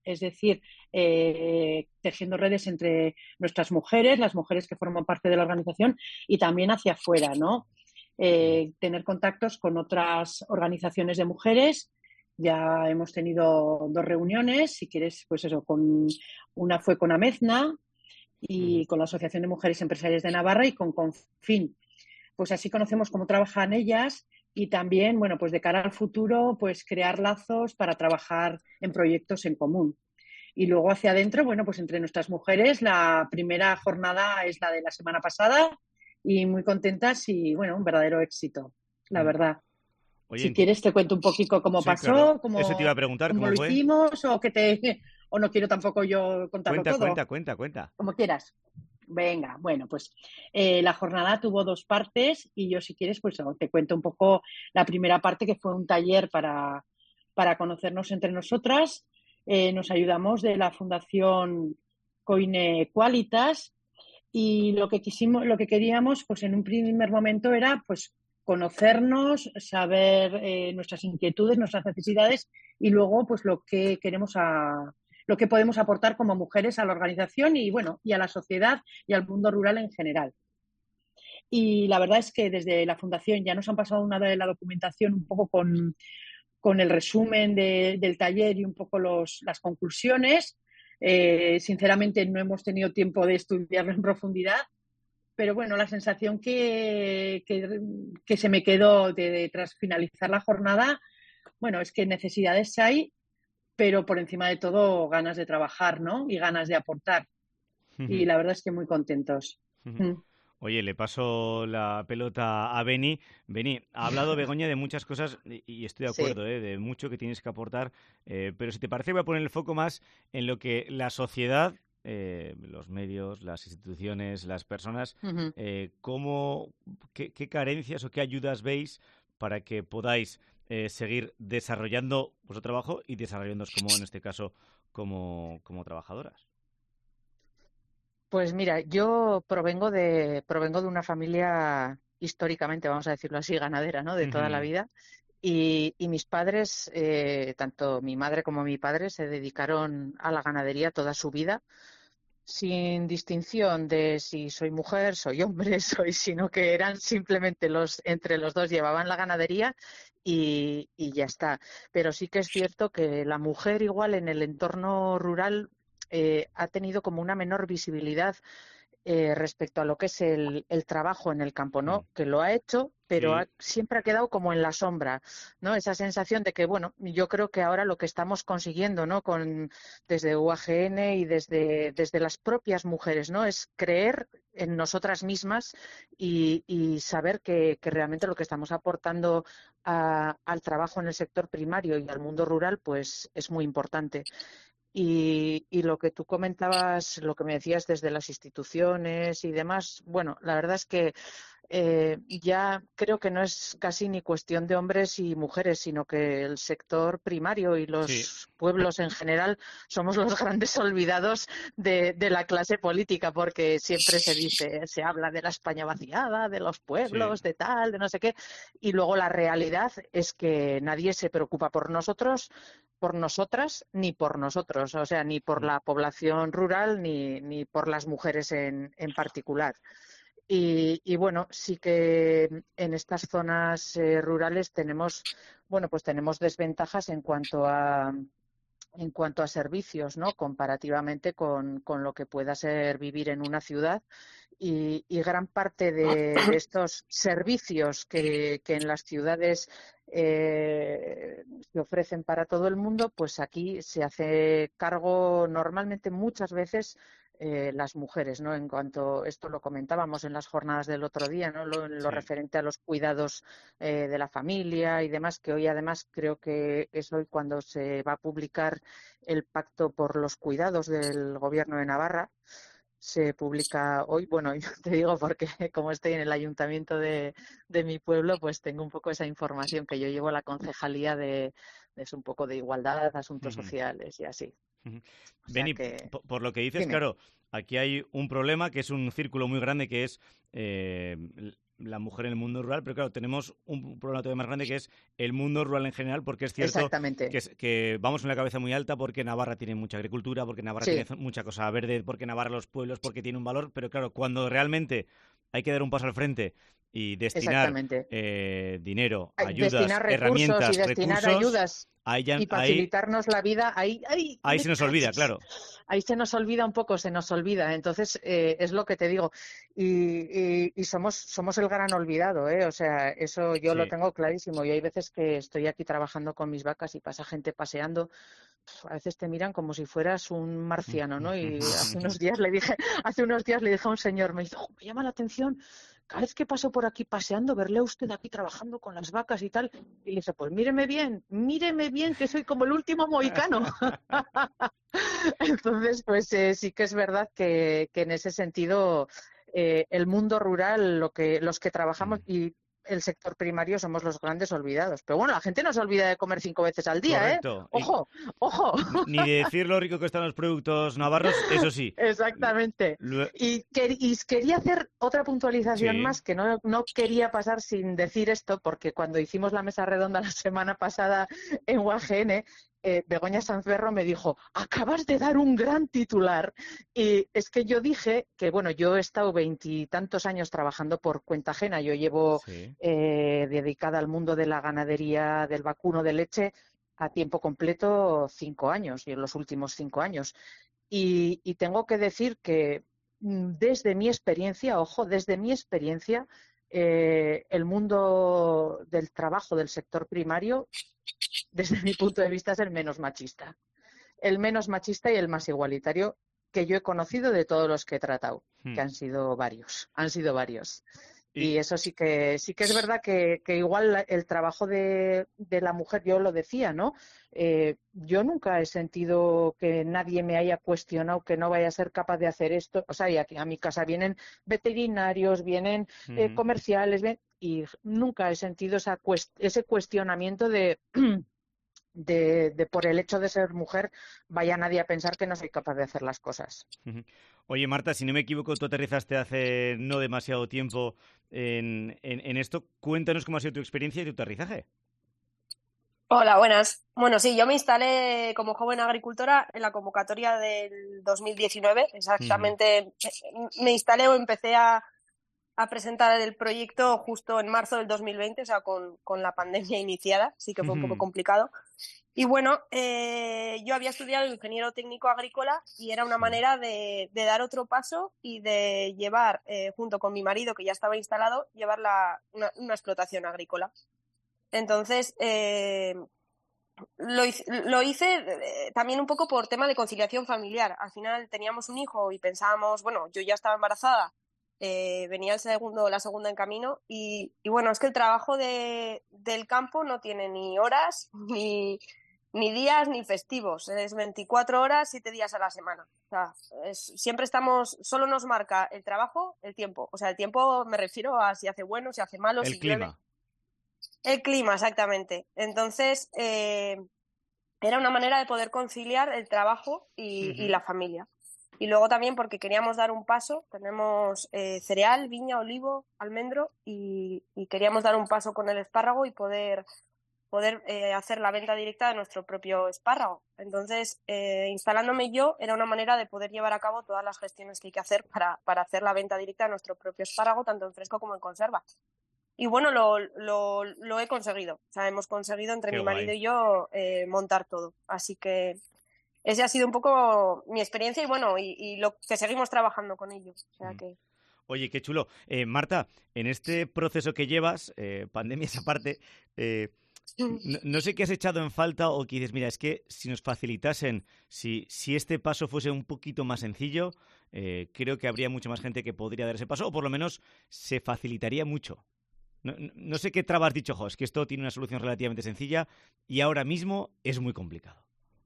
es decir, tejiendo redes entre nuestras mujeres, las mujeres que forman parte de la organización y también hacia afuera, ¿no? Tener contactos con otras organizaciones de mujeres. Ya hemos tenido 2 reuniones, si quieres, pues eso, una fue con Amezna y con la Asociación de Mujeres Empresarias de Navarra y con Confin. Pues así conocemos cómo trabajan ellas y también, bueno, pues de cara al futuro, pues crear lazos para trabajar en proyectos en común. Y luego hacia adentro, bueno, pues entre nuestras mujeres, la primera jornada es la de la semana pasada y muy contentas y, bueno, un verdadero éxito, la verdad. Oye, si quieres te cuento un poquito cómo pasó, claro. cómo, Eso te iba a preguntar, cómo ¿cómo lo fue? hicimos o no quiero tampoco yo contarlo todo. Cuenta. Como quieras. Venga, bueno, pues la jornada tuvo 2 partes y yo, si quieres, pues te cuento un poco la primera parte, que fue un taller para conocernos entre nosotras. Nos ayudamos de la Fundación Coine Qualitas y lo que queríamos, pues en un primer momento era, pues, conocernos, saber nuestras inquietudes, nuestras necesidades y luego, pues, lo que podemos aportar como mujeres a la organización y, bueno, y a la sociedad y al mundo rural en general. Y la verdad es que desde la Fundación ya nos han pasado una de la documentación un poco con el resumen del taller y un poco las conclusiones. Sinceramente no hemos tenido tiempo de estudiarlo en profundidad, pero bueno, la sensación que se me quedó tras finalizar la jornada, bueno, es que necesidades hay, pero por encima de todo ganas de trabajar, ¿no? Y ganas de aportar. Y la verdad es que muy contentos. Oye, le paso la pelota a Beni. Beni, ha hablado Begoña de muchas cosas y estoy de acuerdo, de mucho que tienes que aportar, pero si te parece voy a poner el foco más en lo que la sociedad, los medios, las instituciones, las personas, qué carencias o qué ayudas veis para que podáis seguir desarrollando vuestro trabajo y desarrollándoos, como en este caso, como trabajadoras. Pues mira, yo provengo de una familia históricamente, vamos a decirlo así, ganadera, ¿no? De toda la vida. Y mis padres, tanto mi madre como mi padre, se dedicaron a la ganadería toda su vida, sin distinción de si soy mujer, soy hombre, sino que eran simplemente entre los dos llevaban la ganadería y ya está. Pero sí que es cierto que la mujer igual en el entorno rural ha tenido como una menor visibilidad respecto a lo que es el trabajo en el campo, ¿no? Que lo ha hecho, pero siempre ha quedado como en la sombra, ¿no? Esa sensación de que, bueno, yo creo que ahora lo que estamos consiguiendo, ¿no? Desde UAGN y desde las propias mujeres, ¿no? Es creer en nosotras mismas y saber que realmente lo que estamos aportando al trabajo en el sector primario y al mundo rural, pues es muy importante. Y lo que tú comentabas, lo que me decías desde las instituciones y demás, bueno, la verdad es que ya creo que no es casi ni cuestión de hombres y mujeres, sino que el sector primario y los pueblos en general somos los grandes olvidados de la clase política, porque siempre se habla de la España vaciada, de los pueblos, de tal, de no sé qué, y luego la realidad es que nadie se preocupa por nosotros, por nosotras, ni por nosotros, o sea, ni por la población rural ni por las mujeres en particular. Y bueno, sí que en estas zonas rurales tenemos desventajas en cuanto a servicios, ¿no? Comparativamente con lo que pueda ser vivir en una ciudad. Y gran parte de estos servicios que en las ciudades se ofrecen para todo el mundo, pues aquí se hace cargo normalmente muchas veces las mujeres, ¿no? En cuanto esto lo comentábamos en las jornadas del otro día, ¿no? Lo referente a los cuidados de la familia y demás, que hoy además creo que es hoy cuando se va a publicar el Pacto por los Cuidados del Gobierno de Navarra. Se publica hoy, bueno, yo te digo porque como estoy en el ayuntamiento de mi pueblo, pues tengo un poco esa información, que yo llevo a la concejalía es un poco de igualdad, asuntos sociales y así. Beni, por lo que dices, claro, aquí hay un problema que es un círculo muy grande, que es la mujer en el mundo rural, pero claro, tenemos un problema todavía más grande que es el mundo rural en general, porque es cierto que vamos con la cabeza muy alta porque Navarra tiene mucha agricultura, porque Navarra tiene mucha cosa verde, porque Navarra los pueblos, porque tiene un valor, pero claro, cuando realmente hay que dar un paso al frente y destinar dinero, ayudas, herramientas, ayudas y facilitarnos la vida, ahí se nos olvida, claro. Ahí se nos olvida un poco, se nos olvida. Entonces, es lo que te digo. Y somos el gran olvidado, ¿eh? O sea, eso yo lo tengo clarísimo. Y hay veces que estoy aquí trabajando con mis vacas y pasa gente paseando. A veces te miran como si fueras un marciano, ¿no? Y hace unos días le dije a un señor, me dice, me llama la atención, cada vez que paso por aquí paseando, verle a usted aquí trabajando con las vacas y tal. Y le dice, pues míreme bien, que soy como el último mohicano. Entonces, pues sí que es verdad que en ese sentido el mundo rural, los que trabajamos y el sector primario somos los grandes olvidados. Pero bueno, la gente no se olvida de comer 5 veces al día, correcto. ¡Ojo! Ni de decir lo rico que están los productos navarros, eso sí. Exactamente. Y quería hacer otra puntualización más, que no quería pasar sin decir esto, porque cuando hicimos la mesa redonda la semana pasada en UAGN, Begoña Sanferro me dijo, acabas de dar un gran titular. Y es que yo dije que, bueno, yo he estado 20 y tantos años trabajando por cuenta ajena. Yo llevo dedicada al mundo de la ganadería, del vacuno de leche, a tiempo completo 5 años, y en los últimos 5 años. Y tengo que decir que desde mi experiencia, el mundo del trabajo del sector primario, desde mi punto de vista, es el menos machista y el más igualitario que yo he conocido de todos los que he tratado, que han sido varios. Y eso sí que es verdad que igual el trabajo de la mujer, yo lo decía, ¿no? Yo nunca he sentido que nadie me haya cuestionado que no vaya a ser capaz de hacer esto. O sea, y aquí a mi casa vienen veterinarios, vienen comerciales, y nunca he sentido ese cuestionamiento de por el hecho de ser mujer vaya nadie a pensar que no soy capaz de hacer las cosas. Oye, Marta, si no me equivoco, tú aterrizaste hace no demasiado tiempo en esto. Cuéntanos cómo ha sido tu experiencia y tu aterrizaje. Hola, buenas. Bueno, sí, yo me instalé como joven agricultora en la convocatoria del 2019. Exactamente, me instalé o empecé a presentar el proyecto justo en marzo del 2020, o sea, con la pandemia iniciada, sí que fue un poco complicado. Y bueno, yo había estudiado ingeniero técnico agrícola y era una manera de dar otro paso y de llevar, junto con mi marido, que ya estaba instalado, llevar una explotación agrícola. Entonces, lo hice también un poco por tema de conciliación familiar. Al final teníamos un hijo y pensábamos, bueno, yo ya estaba embarazada, venía la segunda en camino y bueno, es que el trabajo del campo no tiene ni horas, ni días, ni festivos. Es 24 horas, 7 días a la semana. O sea, siempre solo nos marca el trabajo, el tiempo. O sea, el tiempo me refiero a si hace bueno, si hace malo, si llueve. El clima, exactamente. Entonces, era una manera de poder conciliar el trabajo y la familia. Y luego también porque queríamos dar un paso, tenemos cereal, viña, olivo, almendro y queríamos dar un paso con el espárrago y poder hacer la venta directa de nuestro propio espárrago. Entonces, instalándome yo, era una manera de poder llevar a cabo todas las gestiones que hay que hacer para hacer la venta directa de nuestro propio espárrago, tanto en fresco como en conserva. Y bueno, lo he conseguido. O sea, hemos conseguido entre mi marido y yo montar todo. Así que ese ha sido un poco mi experiencia y bueno, y lo que seguimos trabajando con ellos. O sea que... Oye, qué chulo. Marta, en este proceso que llevas, pandemias aparte, no sé qué has echado en falta o que dices, mira, es que si nos facilitasen, si este paso fuese un poquito más sencillo, creo que habría mucha más gente que podría dar ese paso o por lo menos se facilitaría mucho. No sé qué traba has dicho, es que esto tiene una solución relativamente sencilla y ahora mismo es muy complicado.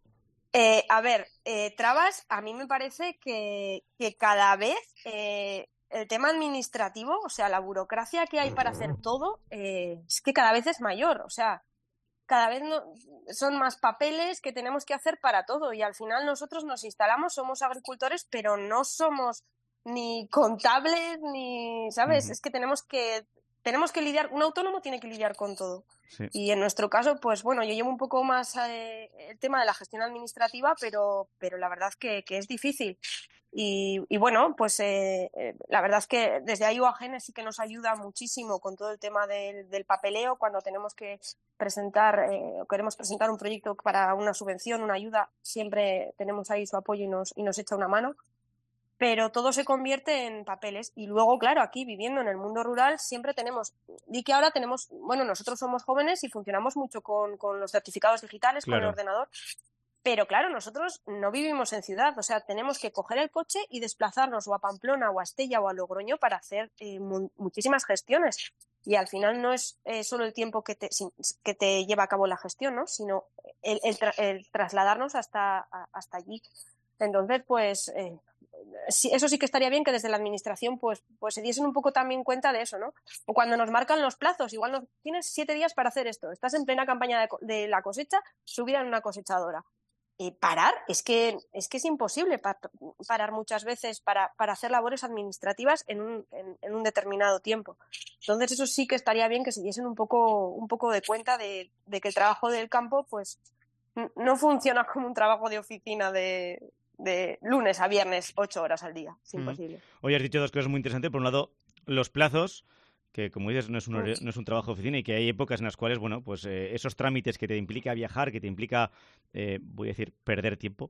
Trabas, a mí me parece que cada vez el tema administrativo, o sea, la burocracia que hay para hacer todo, es que cada vez es mayor, o sea, cada vez son más papeles que tenemos que hacer para todo y al final nosotros nos instalamos, somos agricultores, pero no somos ni contables ni, ¿sabes? Es que tenemos que tenemos que lidiar, un autónomo tiene que lidiar con todo. Sí. Y en nuestro caso, pues bueno, yo llevo un poco más el tema de la gestión administrativa, pero la verdad que es difícil. Y bueno, pues la verdad es que desde ahí UAGN sí que nos ayuda muchísimo con todo el tema del papeleo. Cuando tenemos que presentar queremos presentar un proyecto para una subvención, una ayuda, siempre tenemos ahí su apoyo y nos echa una mano. Pero todo se convierte en papeles. Y luego, claro, aquí viviendo en el mundo rural siempre tenemos, di que ahora tenemos, bueno, nosotros somos jóvenes y funcionamos mucho con los certificados digitales, Claro. con el ordenador. Pero claro, nosotros no vivimos en ciudad, o sea, tenemos que coger el coche y desplazarnos o a Pamplona o a Estella o a Logroño para hacer muchísimas gestiones. Y al final no es solo el tiempo que te lleva a cabo la gestión, ¿no? Sino el trasladarnos hasta allí. Entonces, pues sí, eso sí que estaría bien que desde la administración pues se diesen un poco también cuenta de eso, ¿no? O cuando nos marcan los plazos, igual tienes 7 días para hacer esto, estás en plena campaña de la cosecha, subida en una cosechadora. Parar, es que es imposible parar muchas veces para hacer labores administrativas en un determinado tiempo. Entonces eso sí que estaría bien que se diesen un poco de cuenta de que el trabajo del campo pues no funciona como un trabajo de oficina de lunes a viernes 8 horas al día. Es imposible. Hoy has dicho dos cosas muy interesantes. Por un lado, los plazos, que como dices no es un trabajo de oficina y que hay épocas en las cuales, bueno, pues esos trámites que te implica viajar, que te implica, voy a decir, perder tiempo,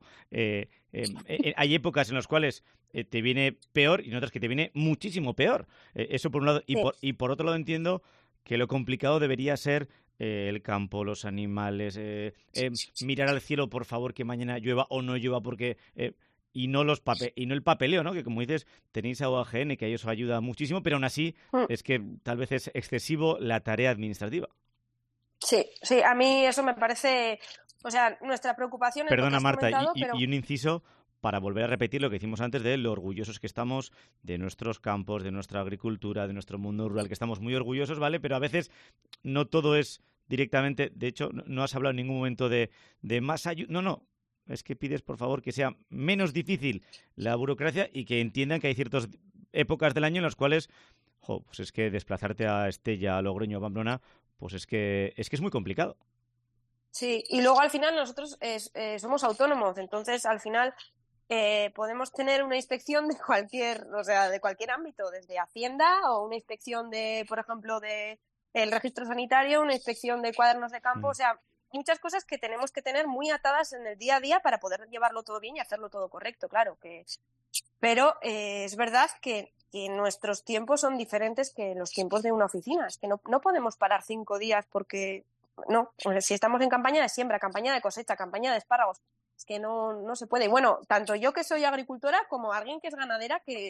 hay épocas en las cuales te viene peor y en otras que te viene muchísimo peor. Eso por un lado. Y por otro lado entiendo que lo complicado debería ser el campo, los animales, mirar al cielo, por favor, que mañana llueva o no llueva, porque... y no el papeleo, ¿no? Que como dices, tenéis a UAGN, que a ellos os ayuda muchísimo, pero aún así es que tal vez es excesivo la tarea administrativa. Sí, a mí eso me parece... O sea, nuestra preocupación es Perdona, lo que has Marta, comentado, pero... y un inciso para volver a repetir lo que decimos antes de lo orgullosos que estamos de nuestros campos, de nuestra agricultura, de nuestro mundo rural, que estamos muy orgullosos, ¿vale? Pero a veces no todo es directamente... De hecho, no has hablado en ningún momento de más ayuda... No. Es que pides, por favor, que sea menos difícil la burocracia y que entiendan que hay ciertas épocas del año en las cuales, pues es que desplazarte a Estella, a Logroño, a Pamplona, pues es que es muy complicado. Sí, y luego al final nosotros somos autónomos, entonces al final podemos tener una inspección de cualquier ámbito, desde Hacienda o una inspección de, por ejemplo, de el registro sanitario, una inspección de cuadernos de campo, o sea, muchas cosas que tenemos que tener muy atadas en el día a día para poder llevarlo todo bien y hacerlo todo correcto, claro. Pero es verdad que nuestros tiempos son diferentes que los tiempos de una oficina. Es que no podemos parar 5 días porque... No, si estamos en campaña de siembra, campaña de cosecha, campaña de espárragos, es que no se puede. Y bueno, tanto yo que soy agricultora como alguien que es ganadera que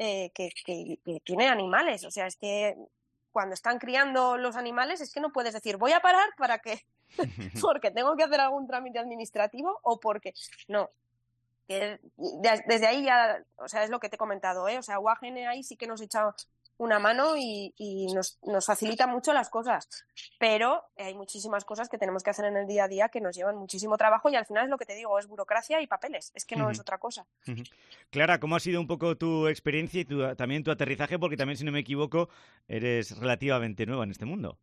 tiene animales. O sea, es que cuando están criando los animales es que no puedes decir voy a parar para que... porque tengo que hacer algún trámite administrativo o porque... No. Que desde ahí ya, o sea, es lo que te he comentado, ¿eh? O sea, UAGN ahí sí que nos echa una mano y nos facilita mucho las cosas, pero hay muchísimas cosas que tenemos que hacer en el día a día que nos llevan muchísimo trabajo y al final es lo que te digo, es burocracia y papeles, es que no es otra cosa. Clara, ¿cómo ha sido un poco tu experiencia y también tu aterrizaje? Porque también, si no me equivoco, eres relativamente nueva en este mundo.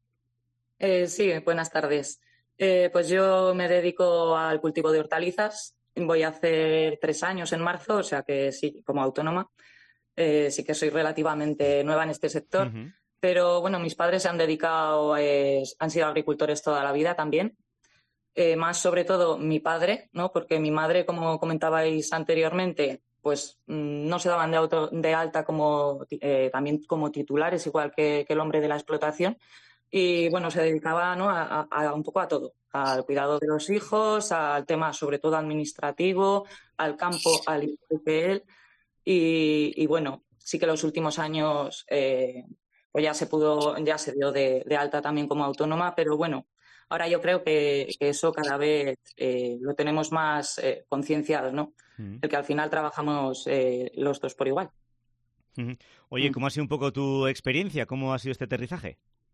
Sí, buenas tardes. Pues yo me dedico al cultivo de hortalizas. Voy a hacer 3 años en marzo, o sea que sí, como autónoma. Sí que soy relativamente nueva en este sector. Pero bueno, mis padres se han dedicado, han sido agricultores toda la vida también. Más sobre todo mi padre, ¿no? Porque mi madre, como comentabais anteriormente, pues no se daban de alta como también como titulares, igual que el hombre de la explotación. Y bueno, se dedicaba, ¿no? a un poco a todo, al cuidado de los hijos, al tema sobre todo administrativo, al campo, al igual que él. Y bueno, sí que los últimos años pues ya se dio de alta también como autónoma, pero bueno, ahora yo creo que eso cada vez lo tenemos más concienciado, ¿no? El que al final trabajamos los dos por igual. Oye, ¿cómo ha sido un poco tu experiencia? ¿Cómo ha sido este aterrizaje?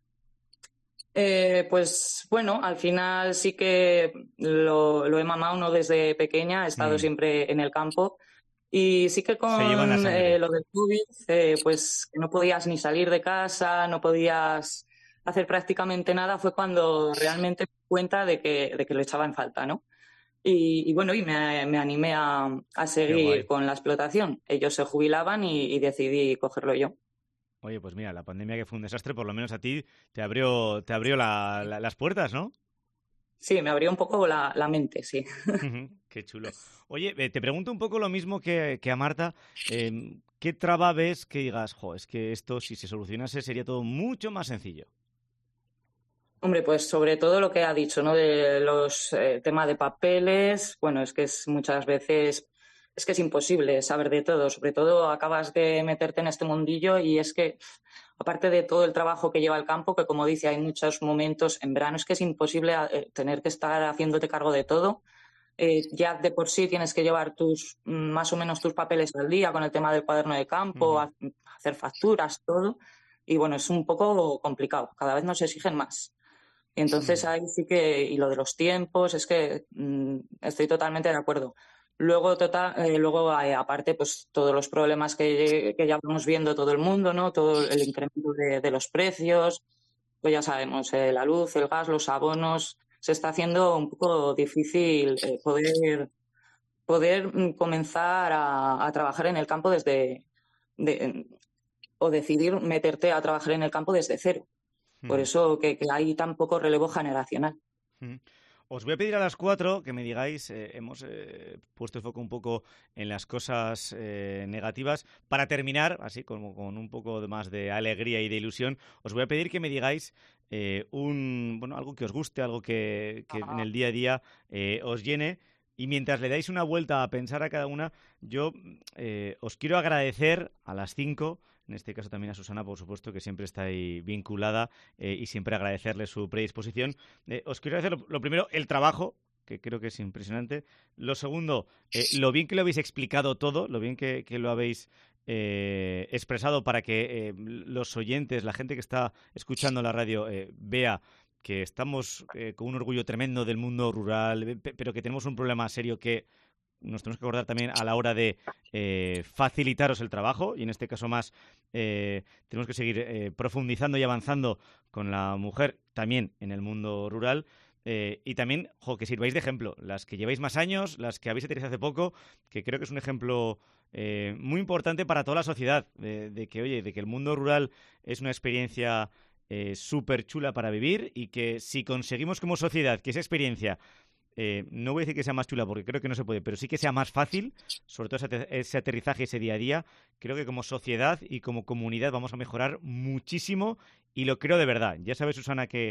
Pues bueno, al final sí que lo he mamado, ¿no? Desde pequeña, he estado siempre en el campo Y sí que con llevan la sangre. lo del COVID, pues que no podías ni salir de casa, no podías hacer prácticamente nada, fue cuando realmente me di cuenta de que lo echaba en falta, ¿no? Y bueno, me animé a seguir con la explotación. Ellos se jubilaban y decidí cogerlo yo. Oye, pues mira, la pandemia, que fue un desastre, por lo menos a ti te abrió las puertas, ¿no? Sí, me abrió un poco la mente, sí. Qué chulo. Oye, te pregunto un poco lo mismo que a Marta. ¿Qué traba ves que digas, es que esto, si se solucionase, sería todo mucho más sencillo? Hombre, pues sobre todo lo que ha dicho, ¿no? De los temas de papeles, bueno, es que muchas veces es que es imposible saber de todo. Sobre todo acabas de meterte en este mundillo y es que, aparte de todo el trabajo que lleva el campo, que como dice, hay muchos momentos en verano, es que es imposible tener que estar haciéndote cargo de todo. Ya de por sí tienes que llevar más o menos tus papeles al día con el tema del cuaderno de campo, hacer facturas, todo. Y bueno, es un poco complicado. Cada vez nos exigen más. Y entonces ahí sí que, y lo de los tiempos, es que estoy totalmente de acuerdo. Luego, aparte, pues todos los problemas que ya vamos viendo todo el mundo, ¿no? Todo el incremento de los precios, pues ya sabemos, la luz, el gas, los abonos, se está haciendo un poco difícil poder comenzar a trabajar en el campo o decidir meterte a trabajar en el campo desde cero. Por eso que hay tan poco relevo generacional. Os voy a pedir a las 4 que me digáis, hemos puesto el foco un poco en las cosas negativas. Para terminar, así como con un poco más de alegría y de ilusión, os voy a pedir que me digáis algo que os guste, algo que en el día a día os llene. Y mientras le dais una vuelta a pensar a cada una, yo os quiero agradecer a las 5, en este caso también a Susana, por supuesto, que siempre está ahí vinculada, y siempre agradecerle su predisposición. Os quiero agradecer, lo primero, el trabajo, que creo que es impresionante. Lo segundo, lo bien que lo habéis explicado todo, lo bien que lo habéis expresado para que los oyentes, la gente que está escuchando la radio, vea que estamos con un orgullo tremendo del mundo rural, pero que tenemos un problema serio que nos tenemos que acordar también a la hora de facilitaros el trabajo, y en este caso más tenemos que seguir profundizando y avanzando con la mujer también en el mundo rural. Y también, que sirváis de ejemplo, las que lleváis más años, las que habéis aterrizado hace poco, que creo que es un ejemplo muy importante para toda la sociedad, de que el mundo rural es una experiencia súper chula para vivir, y que si conseguimos como sociedad que esa experiencia, no voy a decir que sea más chula porque creo que no se puede, pero sí que sea más fácil, sobre todo ese aterrizaje, ese día a día, creo que como sociedad y como comunidad vamos a mejorar muchísimo, y lo creo de verdad. Ya sabes, Susana, que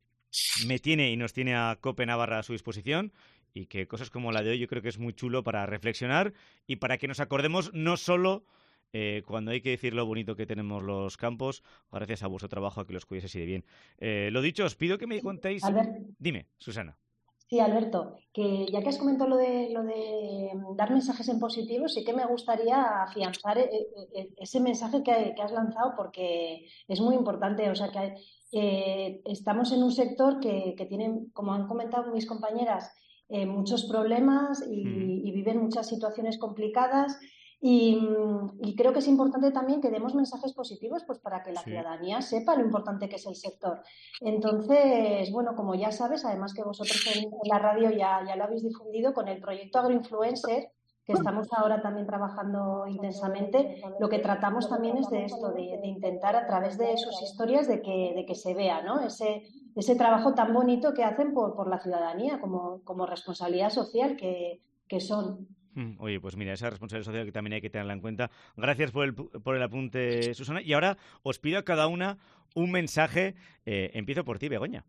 me tiene y nos tiene a COPE Navarra a su disposición, y que cosas como la de hoy yo creo que es muy chulo para reflexionar y para que nos acordemos no solo cuando hay que decir lo bonito que tenemos los campos, gracias a vuestro trabajo, a que los cuidéis así de bien. Lo dicho, os pido que me contéis... Dime, Susana. Sí, Alberto, que ya que has comentado lo de dar mensajes en positivo, sí que me gustaría afianzar ese mensaje que has lanzado, porque es muy importante. O sea, que estamos en un sector que tiene, como han comentado mis compañeras, muchos problemas y viven muchas situaciones complicadas. Y creo que es importante también que demos mensajes positivos, pues para que la ciudadanía sepa lo importante que es el sector. Entonces, bueno, como ya sabes, además que vosotros en la radio ya lo habéis difundido con el proyecto Agroinfluencer, que estamos ahora también trabajando intensamente, lo que tratamos también es de esto, de intentar a través de sus historias de que se vea, ¿no? Ese trabajo tan bonito que hacen por la ciudadanía como responsabilidad social que son. Oye, pues mira, esa responsabilidad social que también hay que tenerla en cuenta. Gracias por el apunte, Susana. Y ahora os pido a cada una un mensaje. Empiezo por ti, Begoña.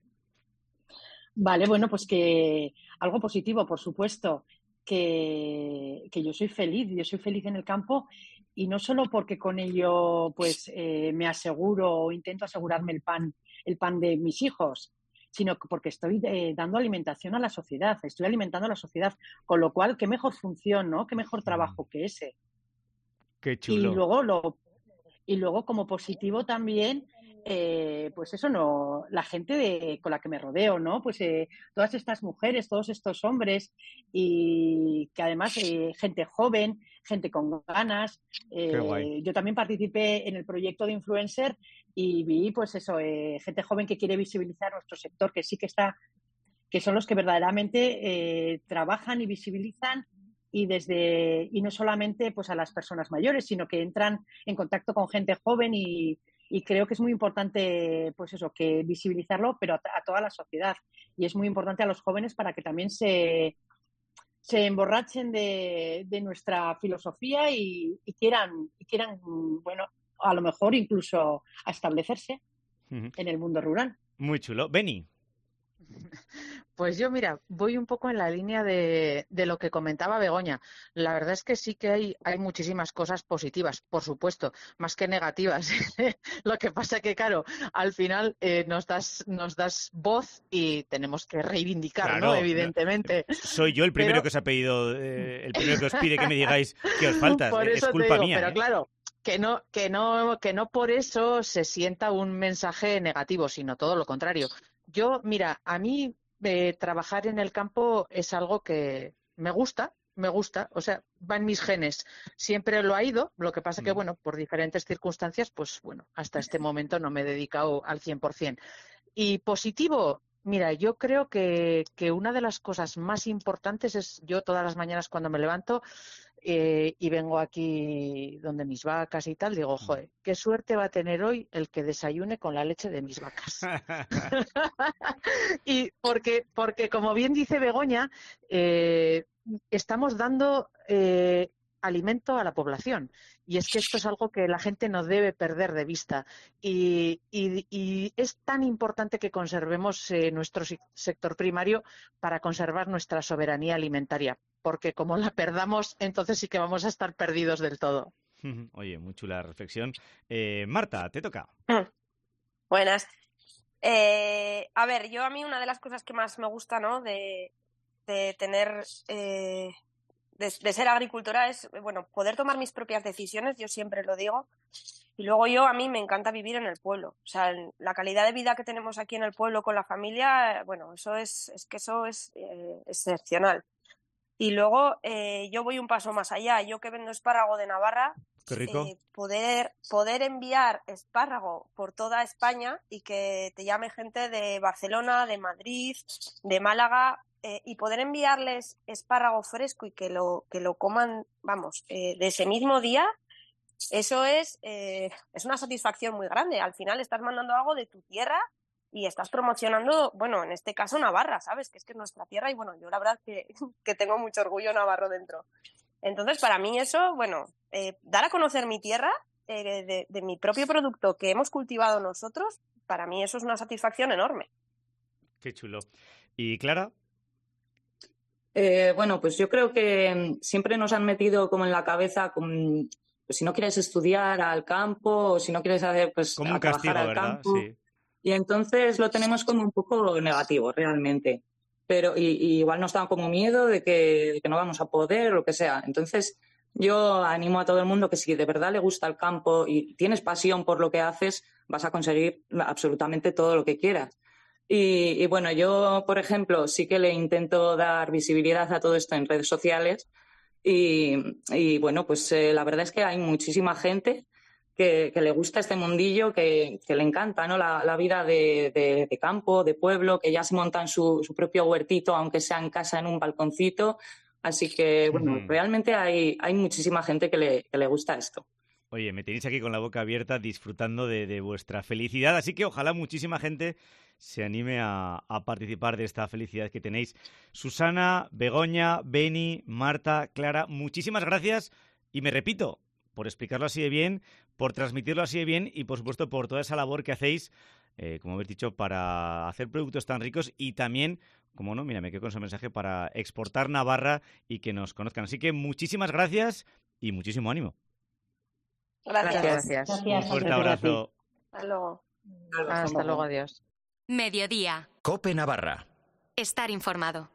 Vale, bueno, pues que algo positivo, por supuesto, que yo soy feliz en el campo, y no solo porque con ello pues me aseguro o intento asegurarme el pan de mis hijos, sino porque estoy dando alimentación a la sociedad, estoy alimentando a la sociedad, con lo cual, qué mejor función, ¿no? Qué mejor trabajo que ese. Qué chulo. Y luego como positivo también, pues eso no, la gente con la que me rodeo, ¿no? Pues todas estas mujeres, todos estos hombres y que además gente joven, gente con ganas. Qué guay. Yo también participé en el proyecto de Influencer y vi, pues eso, gente joven que quiere visibilizar nuestro sector, que sí que está, que son los que verdaderamente trabajan y visibilizan y no solamente pues a las personas mayores, sino que entran en contacto con gente joven y creo que es muy importante, pues eso, que visibilizarlo, pero a toda la sociedad. Y es muy importante a los jóvenes para que también se emborrachen de nuestra filosofía y quieran, bueno, a lo mejor incluso a establecerse en el mundo rural. Muy chulo. Beni. Pues yo, mira, voy un poco en la línea de lo que comentaba Begoña. La verdad es que sí que hay muchísimas cosas positivas, por supuesto, más que negativas. Lo que pasa que, claro, al final nos das voz y tenemos que reivindicar, claro, ¿no? Evidentemente. Soy yo el primero que os ha pedido, el primero que os pide que me digáis que os falta. Por eso es culpa te digo, mía. Pero claro, que no por eso se sienta un mensaje negativo, sino todo lo contrario. Yo, mira, a mí trabajar en el campo es algo que me gusta, o sea, va en mis genes. Siempre lo ha ido, lo que pasa que, bueno, por diferentes circunstancias, pues bueno, hasta este momento no me he dedicado al 100%. Y positivo, mira, yo creo que una de las cosas más importantes es, yo todas las mañanas cuando me levanto y vengo aquí donde mis vacas y tal, digo, joder, qué suerte va a tener hoy el que desayune con la leche de mis vacas. Y porque como bien dice Begoña, estamos dando alimento a la población. Y es que esto es algo que la gente no debe perder de vista. Y es tan importante que conservemos nuestro sector primario para conservar nuestra soberanía alimentaria. Porque como la perdamos, entonces sí que vamos a estar perdidos del todo. Oye, muy chula reflexión. Marta, te toca. Buenas. A ver, a mí una de las cosas que más me gusta, ¿no? de tener... De ser agricultora es, bueno, poder tomar mis propias decisiones, yo siempre lo digo. Y luego a mí me encanta vivir en el pueblo. O sea, la calidad de vida que tenemos aquí en el pueblo con la familia, bueno, eso es excepcional. Y luego yo voy un paso más allá. Yo que vendo espárrago de Navarra, qué rico. Poder enviar espárrago por toda España y que te llame gente de Barcelona, de Madrid, de Málaga, y poder enviarles espárrago fresco y que lo coman, vamos, de ese mismo día, eso es una satisfacción muy grande. Al final estás mandando algo de tu tierra y estás promocionando, bueno, en este caso Navarra, ¿sabes? Que es nuestra tierra y, bueno, yo la verdad que tengo mucho orgullo navarro dentro. Entonces, para mí eso, bueno, dar a conocer mi tierra de mi propio producto que hemos cultivado nosotros, para mí eso es una satisfacción enorme. Qué chulo. ¿Y Clara? Bueno, pues yo creo que siempre nos han metido como en la cabeza, pues si no quieres estudiar al campo o si no quieres hacer, pues como un castigo, al ¿verdad? campo. Sí. Y entonces lo tenemos como un poco negativo realmente. Pero y igual nos da como miedo de que no vamos a poder o lo que sea. Entonces yo animo a todo el mundo que si de verdad le gusta el campo y tienes pasión por lo que haces, vas a conseguir absolutamente todo lo que quieras. Y bueno, yo, por ejemplo, sí que le intento dar visibilidad a todo esto en redes sociales y bueno, pues la verdad es que hay muchísima gente que le gusta este mundillo, que le encanta, ¿no? La vida de campo, de pueblo, que ya se montan su propio huertito, aunque sea en casa, en un balconcito. Así que, bueno, realmente hay muchísima gente que le gusta esto. Oye, me tenéis aquí con la boca abierta disfrutando de vuestra felicidad, así que ojalá muchísima gente se anime a participar de esta felicidad que tenéis. Susana, Begoña, Beni, Marta, Clara, muchísimas gracias y me repito, por explicarlo así de bien, por transmitirlo así de bien y, por supuesto, por toda esa labor que hacéis, como habéis dicho, para hacer productos tan ricos y también, como no, mira, me quedo con ese mensaje, para exportar Navarra y que nos conozcan. Así que muchísimas gracias y muchísimo ánimo. Gracias. Un fuerte abrazo. Hasta luego. Hasta luego, adiós. Mediodía. COPE Navarra. Estar informado.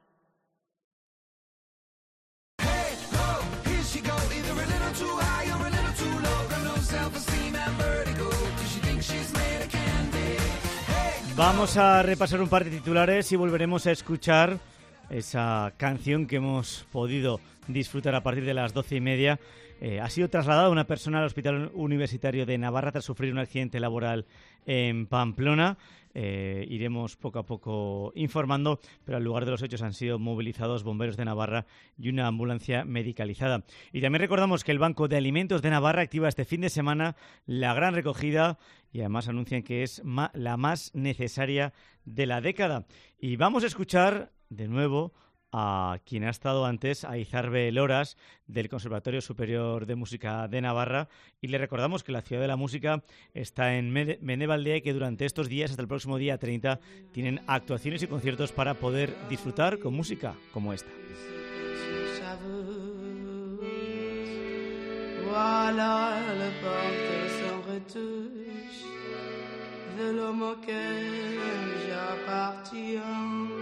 Vamos a repasar un par de titulares y volveremos a escuchar esa canción que hemos podido disfrutar a partir de las 12:30. Ha sido trasladada una persona al Hospital Universitario de Navarra tras sufrir un accidente laboral en Pamplona. Iremos poco a poco informando, pero al lugar de los hechos han sido movilizados bomberos de Navarra y una ambulancia medicalizada. Y también recordamos que el Banco de Alimentos de Navarra activa este fin de semana la gran recogida y además anuncian que es la más necesaria de la década. Y vamos a escuchar de nuevo a quien ha estado antes, a Izarbe Loras, del Conservatorio Superior de Música de Navarra, y le recordamos que la Ciudad de la Música está en Menebaldea y que durante estos días, hasta el próximo día 30, tienen actuaciones y conciertos para poder disfrutar con música como esta. Voilà le porte sans retouche de l'homme auquel j'appartiens.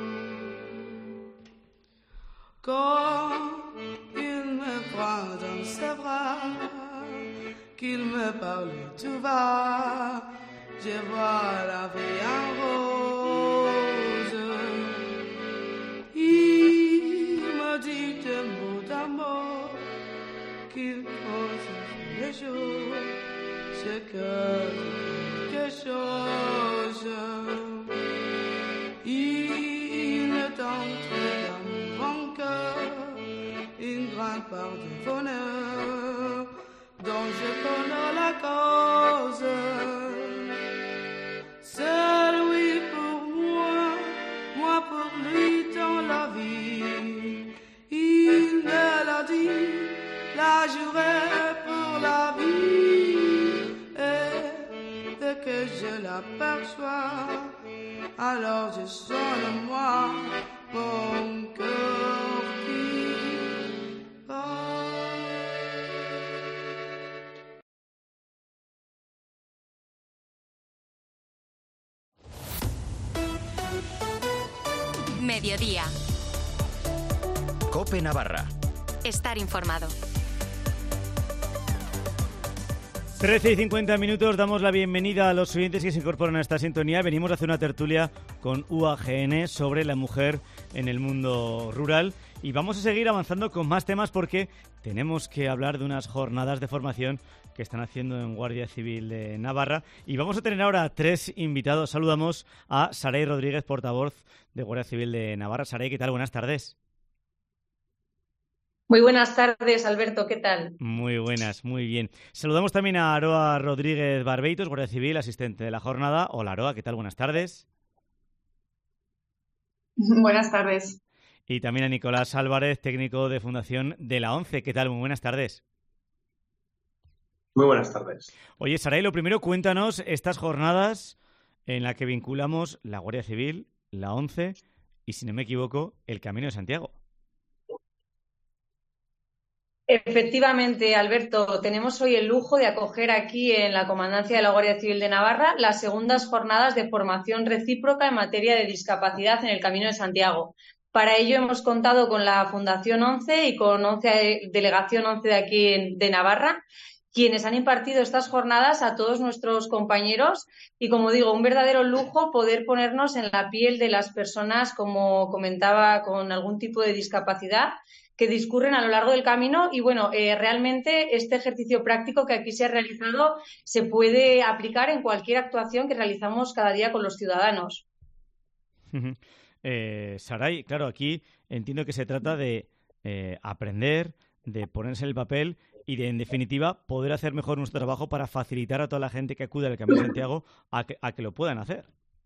Quand il me prend dans ses bras, qu'il me parle tout bas, je vois la vie en rose. Il me dit de mot d'amour qu'il pose sur les jours, c'est quelque chose. Il entre dans mon cœur une grande part de bonheur dont je connais la cause. C'est lui pour moi, moi pour lui dans la vie. Il me l'a dit, la juré pour la vie. Et dès que je l'aperçois, alors je sonne moi mon cœur qui bat. Mediodía. COPE Navarra. Estar informado. 13:50, damos la bienvenida a los oyentes que se incorporan a esta sintonía. Venimos a hacer una tertulia con UAGN sobre la mujer en el mundo rural y vamos a seguir avanzando con más temas porque tenemos que hablar de unas jornadas de formación que están haciendo en Guardia Civil de Navarra y vamos a tener ahora 3 invitados. Saludamos a Saray Rodríguez, portavoz de Guardia Civil de Navarra. Saray, ¿qué tal? Buenas tardes. Muy buenas tardes, Alberto, ¿qué tal? Muy buenas, muy bien. Saludamos también a Aroa Rodríguez Barbeitos, Guardia Civil, asistente de la jornada. Hola, Aroa, ¿qué tal? Buenas tardes. Buenas tardes. Y también a Nicolás Álvarez, técnico de Fundación de la ONCE. ¿Qué tal? Muy buenas tardes. Muy buenas tardes. Oye, Saray, lo primero, cuéntanos estas jornadas en las que vinculamos la Guardia Civil, la ONCE y, si no me equivoco, el Camino de Santiago. Efectivamente, Alberto, tenemos hoy el lujo de acoger aquí en la Comandancia de la Guardia Civil de Navarra las segundas jornadas de formación recíproca en materia de discapacidad en el Camino de Santiago. Para ello hemos contado con la Fundación ONCE y con Delegación ONCE de aquí de Navarra, quienes han impartido estas jornadas a todos nuestros compañeros y, como digo, un verdadero lujo poder ponernos en la piel de las personas, como comentaba, con algún tipo de discapacidad que discurren a lo largo del camino y, bueno, realmente este ejercicio práctico que aquí se ha realizado se puede aplicar en cualquier actuación que realizamos cada día con los ciudadanos. Saray, claro, aquí entiendo que se trata de aprender, de ponerse en el papel y de, en definitiva, poder hacer mejor nuestro trabajo para facilitar a toda la gente que acude al Camino de Santiago a que lo puedan hacer.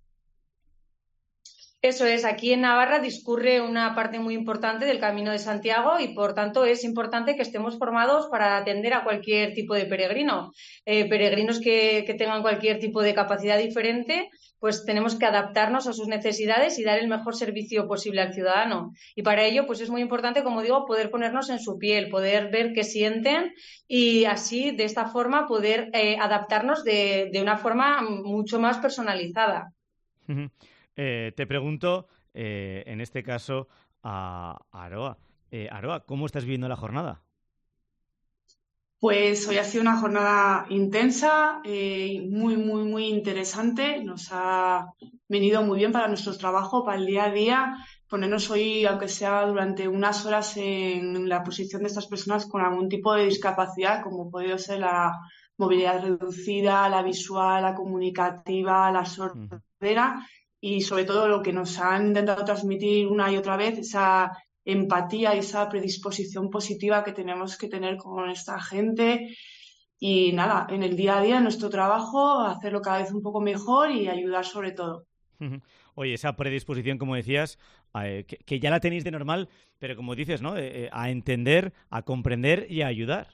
Eso es, aquí en Navarra discurre una parte muy importante del Camino de Santiago y, por tanto, es importante que estemos formados para atender a cualquier tipo de peregrino. Peregrinos que tengan cualquier tipo de capacidad diferente, pues tenemos que adaptarnos a sus necesidades y dar el mejor servicio posible al ciudadano. Y para ello, pues es muy importante, como digo, poder ponernos en su piel, poder ver qué sienten y así, de esta forma, poder adaptarnos de una forma mucho más personalizada. Te pregunto, en este caso, a Aroa. Aroa, ¿cómo estás viviendo la jornada? Pues hoy ha sido una jornada intensa, muy interesante. Nos ha venido muy bien para nuestro trabajo, para el día a día. Ponernos hoy, aunque sea durante unas horas, en la posición de estas personas con algún tipo de discapacidad, como puede ser la movilidad reducida, la visual, la comunicativa, la sordera, y sobre todo lo que nos han intentado transmitir una y otra vez, esa empatía y esa predisposición positiva que tenemos que tener con esta gente. Y nada, en el día a día, en nuestro trabajo, hacerlo cada vez un poco mejor y ayudar sobre todo. Oye, esa predisposición, como decías, que ya la tenéis de normal, pero como dices, ¿no? A entender, a comprender y a ayudar.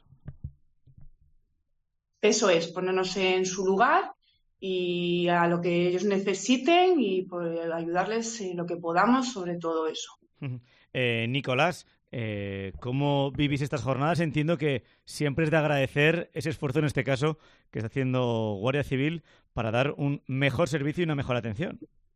Eso es, ponernos en su lugar y a lo que ellos necesiten y pues, ayudarles en lo que podamos sobre todo eso. Nicolás, ¿cómo vivís estas jornadas? Entiendo que siempre es de agradecer ese esfuerzo, en este caso, que está haciendo Guardia Civil para dar un mejor servicio y una mejor atención.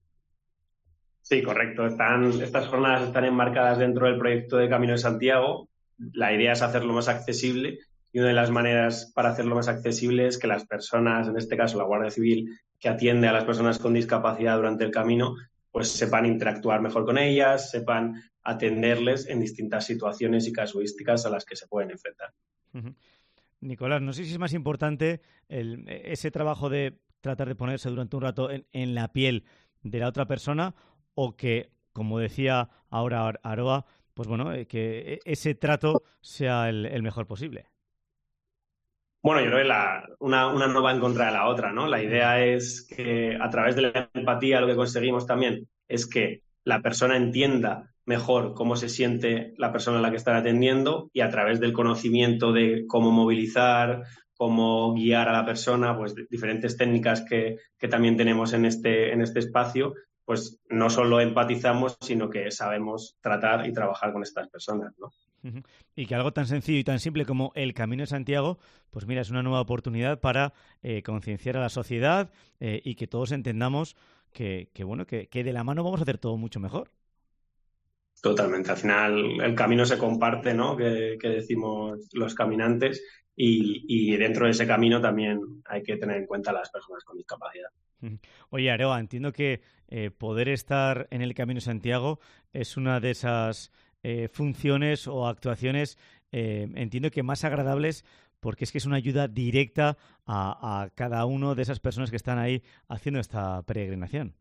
Sí, correcto. Estas jornadas están enmarcadas dentro del proyecto de Camino de Santiago. La idea es hacerlo más accesible y una de las maneras para hacerlo más accesible es que las personas, en este caso la Guardia Civil, que atiende a las personas con discapacidad durante el camino, pues sepan interactuar mejor con ellas, sepan atenderles en distintas situaciones y casuísticas a las que se pueden enfrentar. Nicolás, no sé si es más importante ese trabajo de tratar de ponerse durante un rato en la piel de la otra persona o que, como decía ahora Aroa, pues bueno, que ese trato sea el mejor posible. Bueno, yo creo que una no va en contra de la otra, ¿no? La idea es que a través de la empatía lo que conseguimos también es que la persona entienda mejor cómo se siente la persona a la que están atendiendo y a través del conocimiento de cómo movilizar, cómo guiar a la persona, pues diferentes técnicas que también tenemos en este espacio, pues no solo empatizamos, sino que sabemos tratar y trabajar con estas personas, ¿no? Y que algo tan sencillo y tan simple como el Camino de Santiago, pues mira, es una nueva oportunidad para concienciar a la sociedad y que todos entendamos que de la mano vamos a hacer todo mucho mejor. Totalmente. Al final el camino se comparte, ¿no? Que decimos los caminantes y dentro de ese camino también hay que tener en cuenta a las personas con discapacidad. Oye, Aroa, entiendo que poder estar en el Camino de Santiago es una de esas funciones o actuaciones, entiendo que más agradables, porque es que es una ayuda directa a cada uno de esas personas que están ahí haciendo esta peregrinación.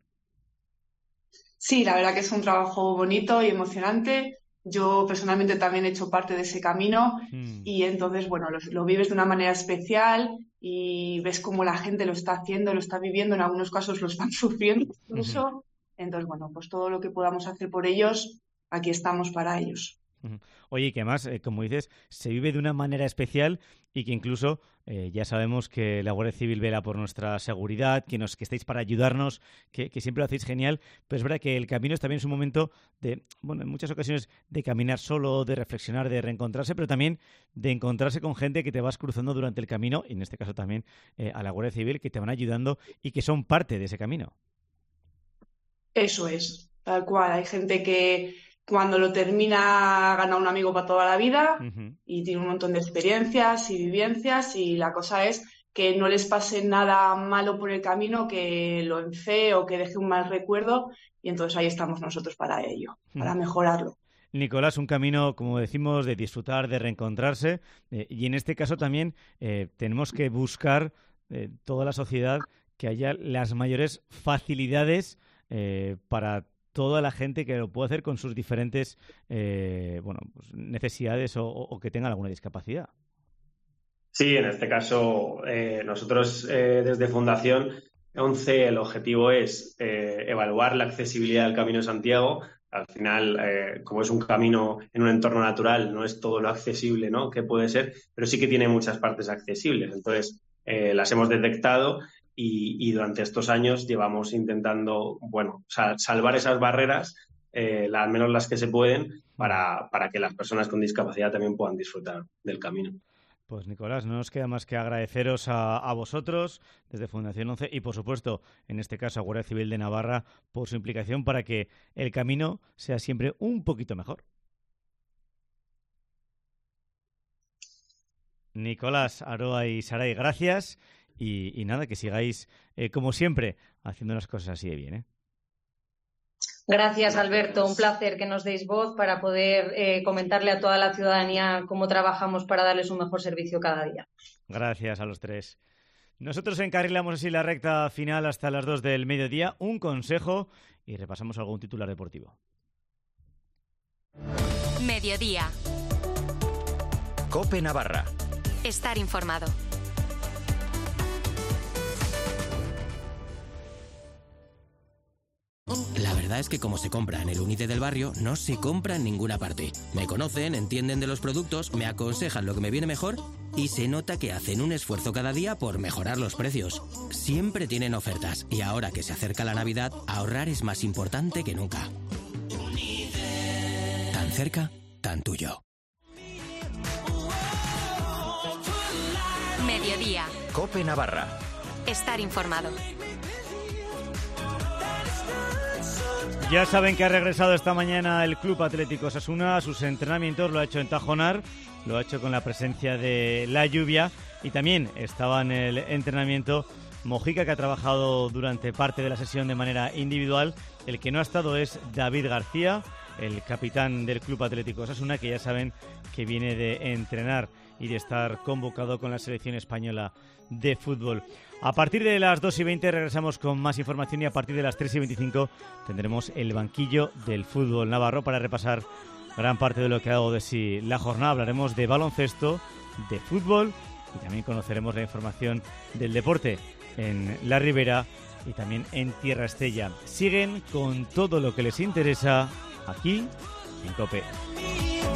Sí, la verdad que es un trabajo bonito y emocionante. Yo personalmente también he hecho parte de ese camino y entonces, bueno, lo vives de una manera especial y ves cómo la gente lo está haciendo, lo está viviendo, en algunos casos lo están sufriendo incluso. Entonces, bueno, pues todo lo que podamos hacer por ellos, aquí estamos para ellos. Oye, y que además, como dices, se vive de una manera especial y que incluso ya sabemos que la Guardia Civil vela por nuestra seguridad, que estáis para ayudarnos, que siempre lo hacéis genial, pero es verdad que el camino es también un momento de, bueno, en muchas ocasiones de caminar solo, de reflexionar, de reencontrarse, pero también de encontrarse con gente que te vas cruzando durante el camino, y en este caso también a la Guardia Civil, que te van ayudando y que son parte de ese camino. Eso es, tal cual. Hay gente que cuando lo termina gana un amigo para toda la vida y tiene un montón de experiencias y vivencias y la cosa es que no les pase nada malo por el camino, que lo enfee o que deje un mal recuerdo y entonces ahí estamos nosotros para ello, para mejorarlo. Nicolás, un camino, como decimos, de disfrutar, de reencontrarse y en este caso también tenemos que buscar toda la sociedad que haya las mayores facilidades para toda la gente que lo puede hacer con sus diferentes pues necesidades o que tengan alguna discapacidad. Sí, en este caso nosotros desde Fundación 11 el objetivo es evaluar la accesibilidad del Camino de Santiago. Al final, como es un camino en un entorno natural, no es todo lo accesible, ¿no?, que puede ser, pero sí que tiene muchas partes accesibles. Entonces, las hemos detectado y durante estos años llevamos intentando, salvar esas barreras, al menos las que se pueden, para que las personas con discapacidad también puedan disfrutar del camino. Pues Nicolás, no nos queda más que agradeceros a vosotros desde Fundación 11 y, por supuesto, en este caso a Guardia Civil de Navarra por su implicación para que el camino sea siempre un poquito mejor. Nicolás, Aroa y Saray, gracias. Y nada, que sigáis, como siempre, haciendo las cosas así de bien, ¿eh? Gracias, Alberto. Un placer que nos deis voz para poder comentarle a toda la ciudadanía cómo trabajamos para darles un mejor servicio cada día. Gracias a los tres. Nosotros encarrilamos así la recta final hasta las 2 del mediodía. Un consejo y repasamos algún titular deportivo. Mediodía. COPE Navarra. Estar informado. La verdad es que como se compra en el Unide del barrio, no se compra en ninguna parte. Me conocen, entienden de los productos, me aconsejan lo que me viene mejor y se nota que hacen un esfuerzo cada día por mejorar los precios. Siempre tienen ofertas y ahora que se acerca la Navidad, ahorrar es más importante que nunca. Tan cerca, tan tuyo. Mediodía. COPE Navarra. Estar informado. Ya saben que ha regresado esta mañana el Club Atlético Osasuna a sus entrenamientos, lo ha hecho en Tajonar, lo ha hecho con la presencia de la lluvia y también estaba en el entrenamiento Mojica, que ha trabajado durante parte de la sesión de manera individual. El que no ha estado es David García, el capitán del Club Atlético Osasuna, que ya saben que viene de entrenar y de estar convocado con la selección española de fútbol. A partir de las 2:20 regresamos con más información y a partir de las 3:25 tendremos el banquillo del fútbol navarro para repasar gran parte de lo que ha dado de sí la jornada. Hablaremos de baloncesto, de fútbol y también conoceremos la información del deporte en La Ribera y también en Tierra Estella. Siguen con todo lo que les interesa aquí en COPE.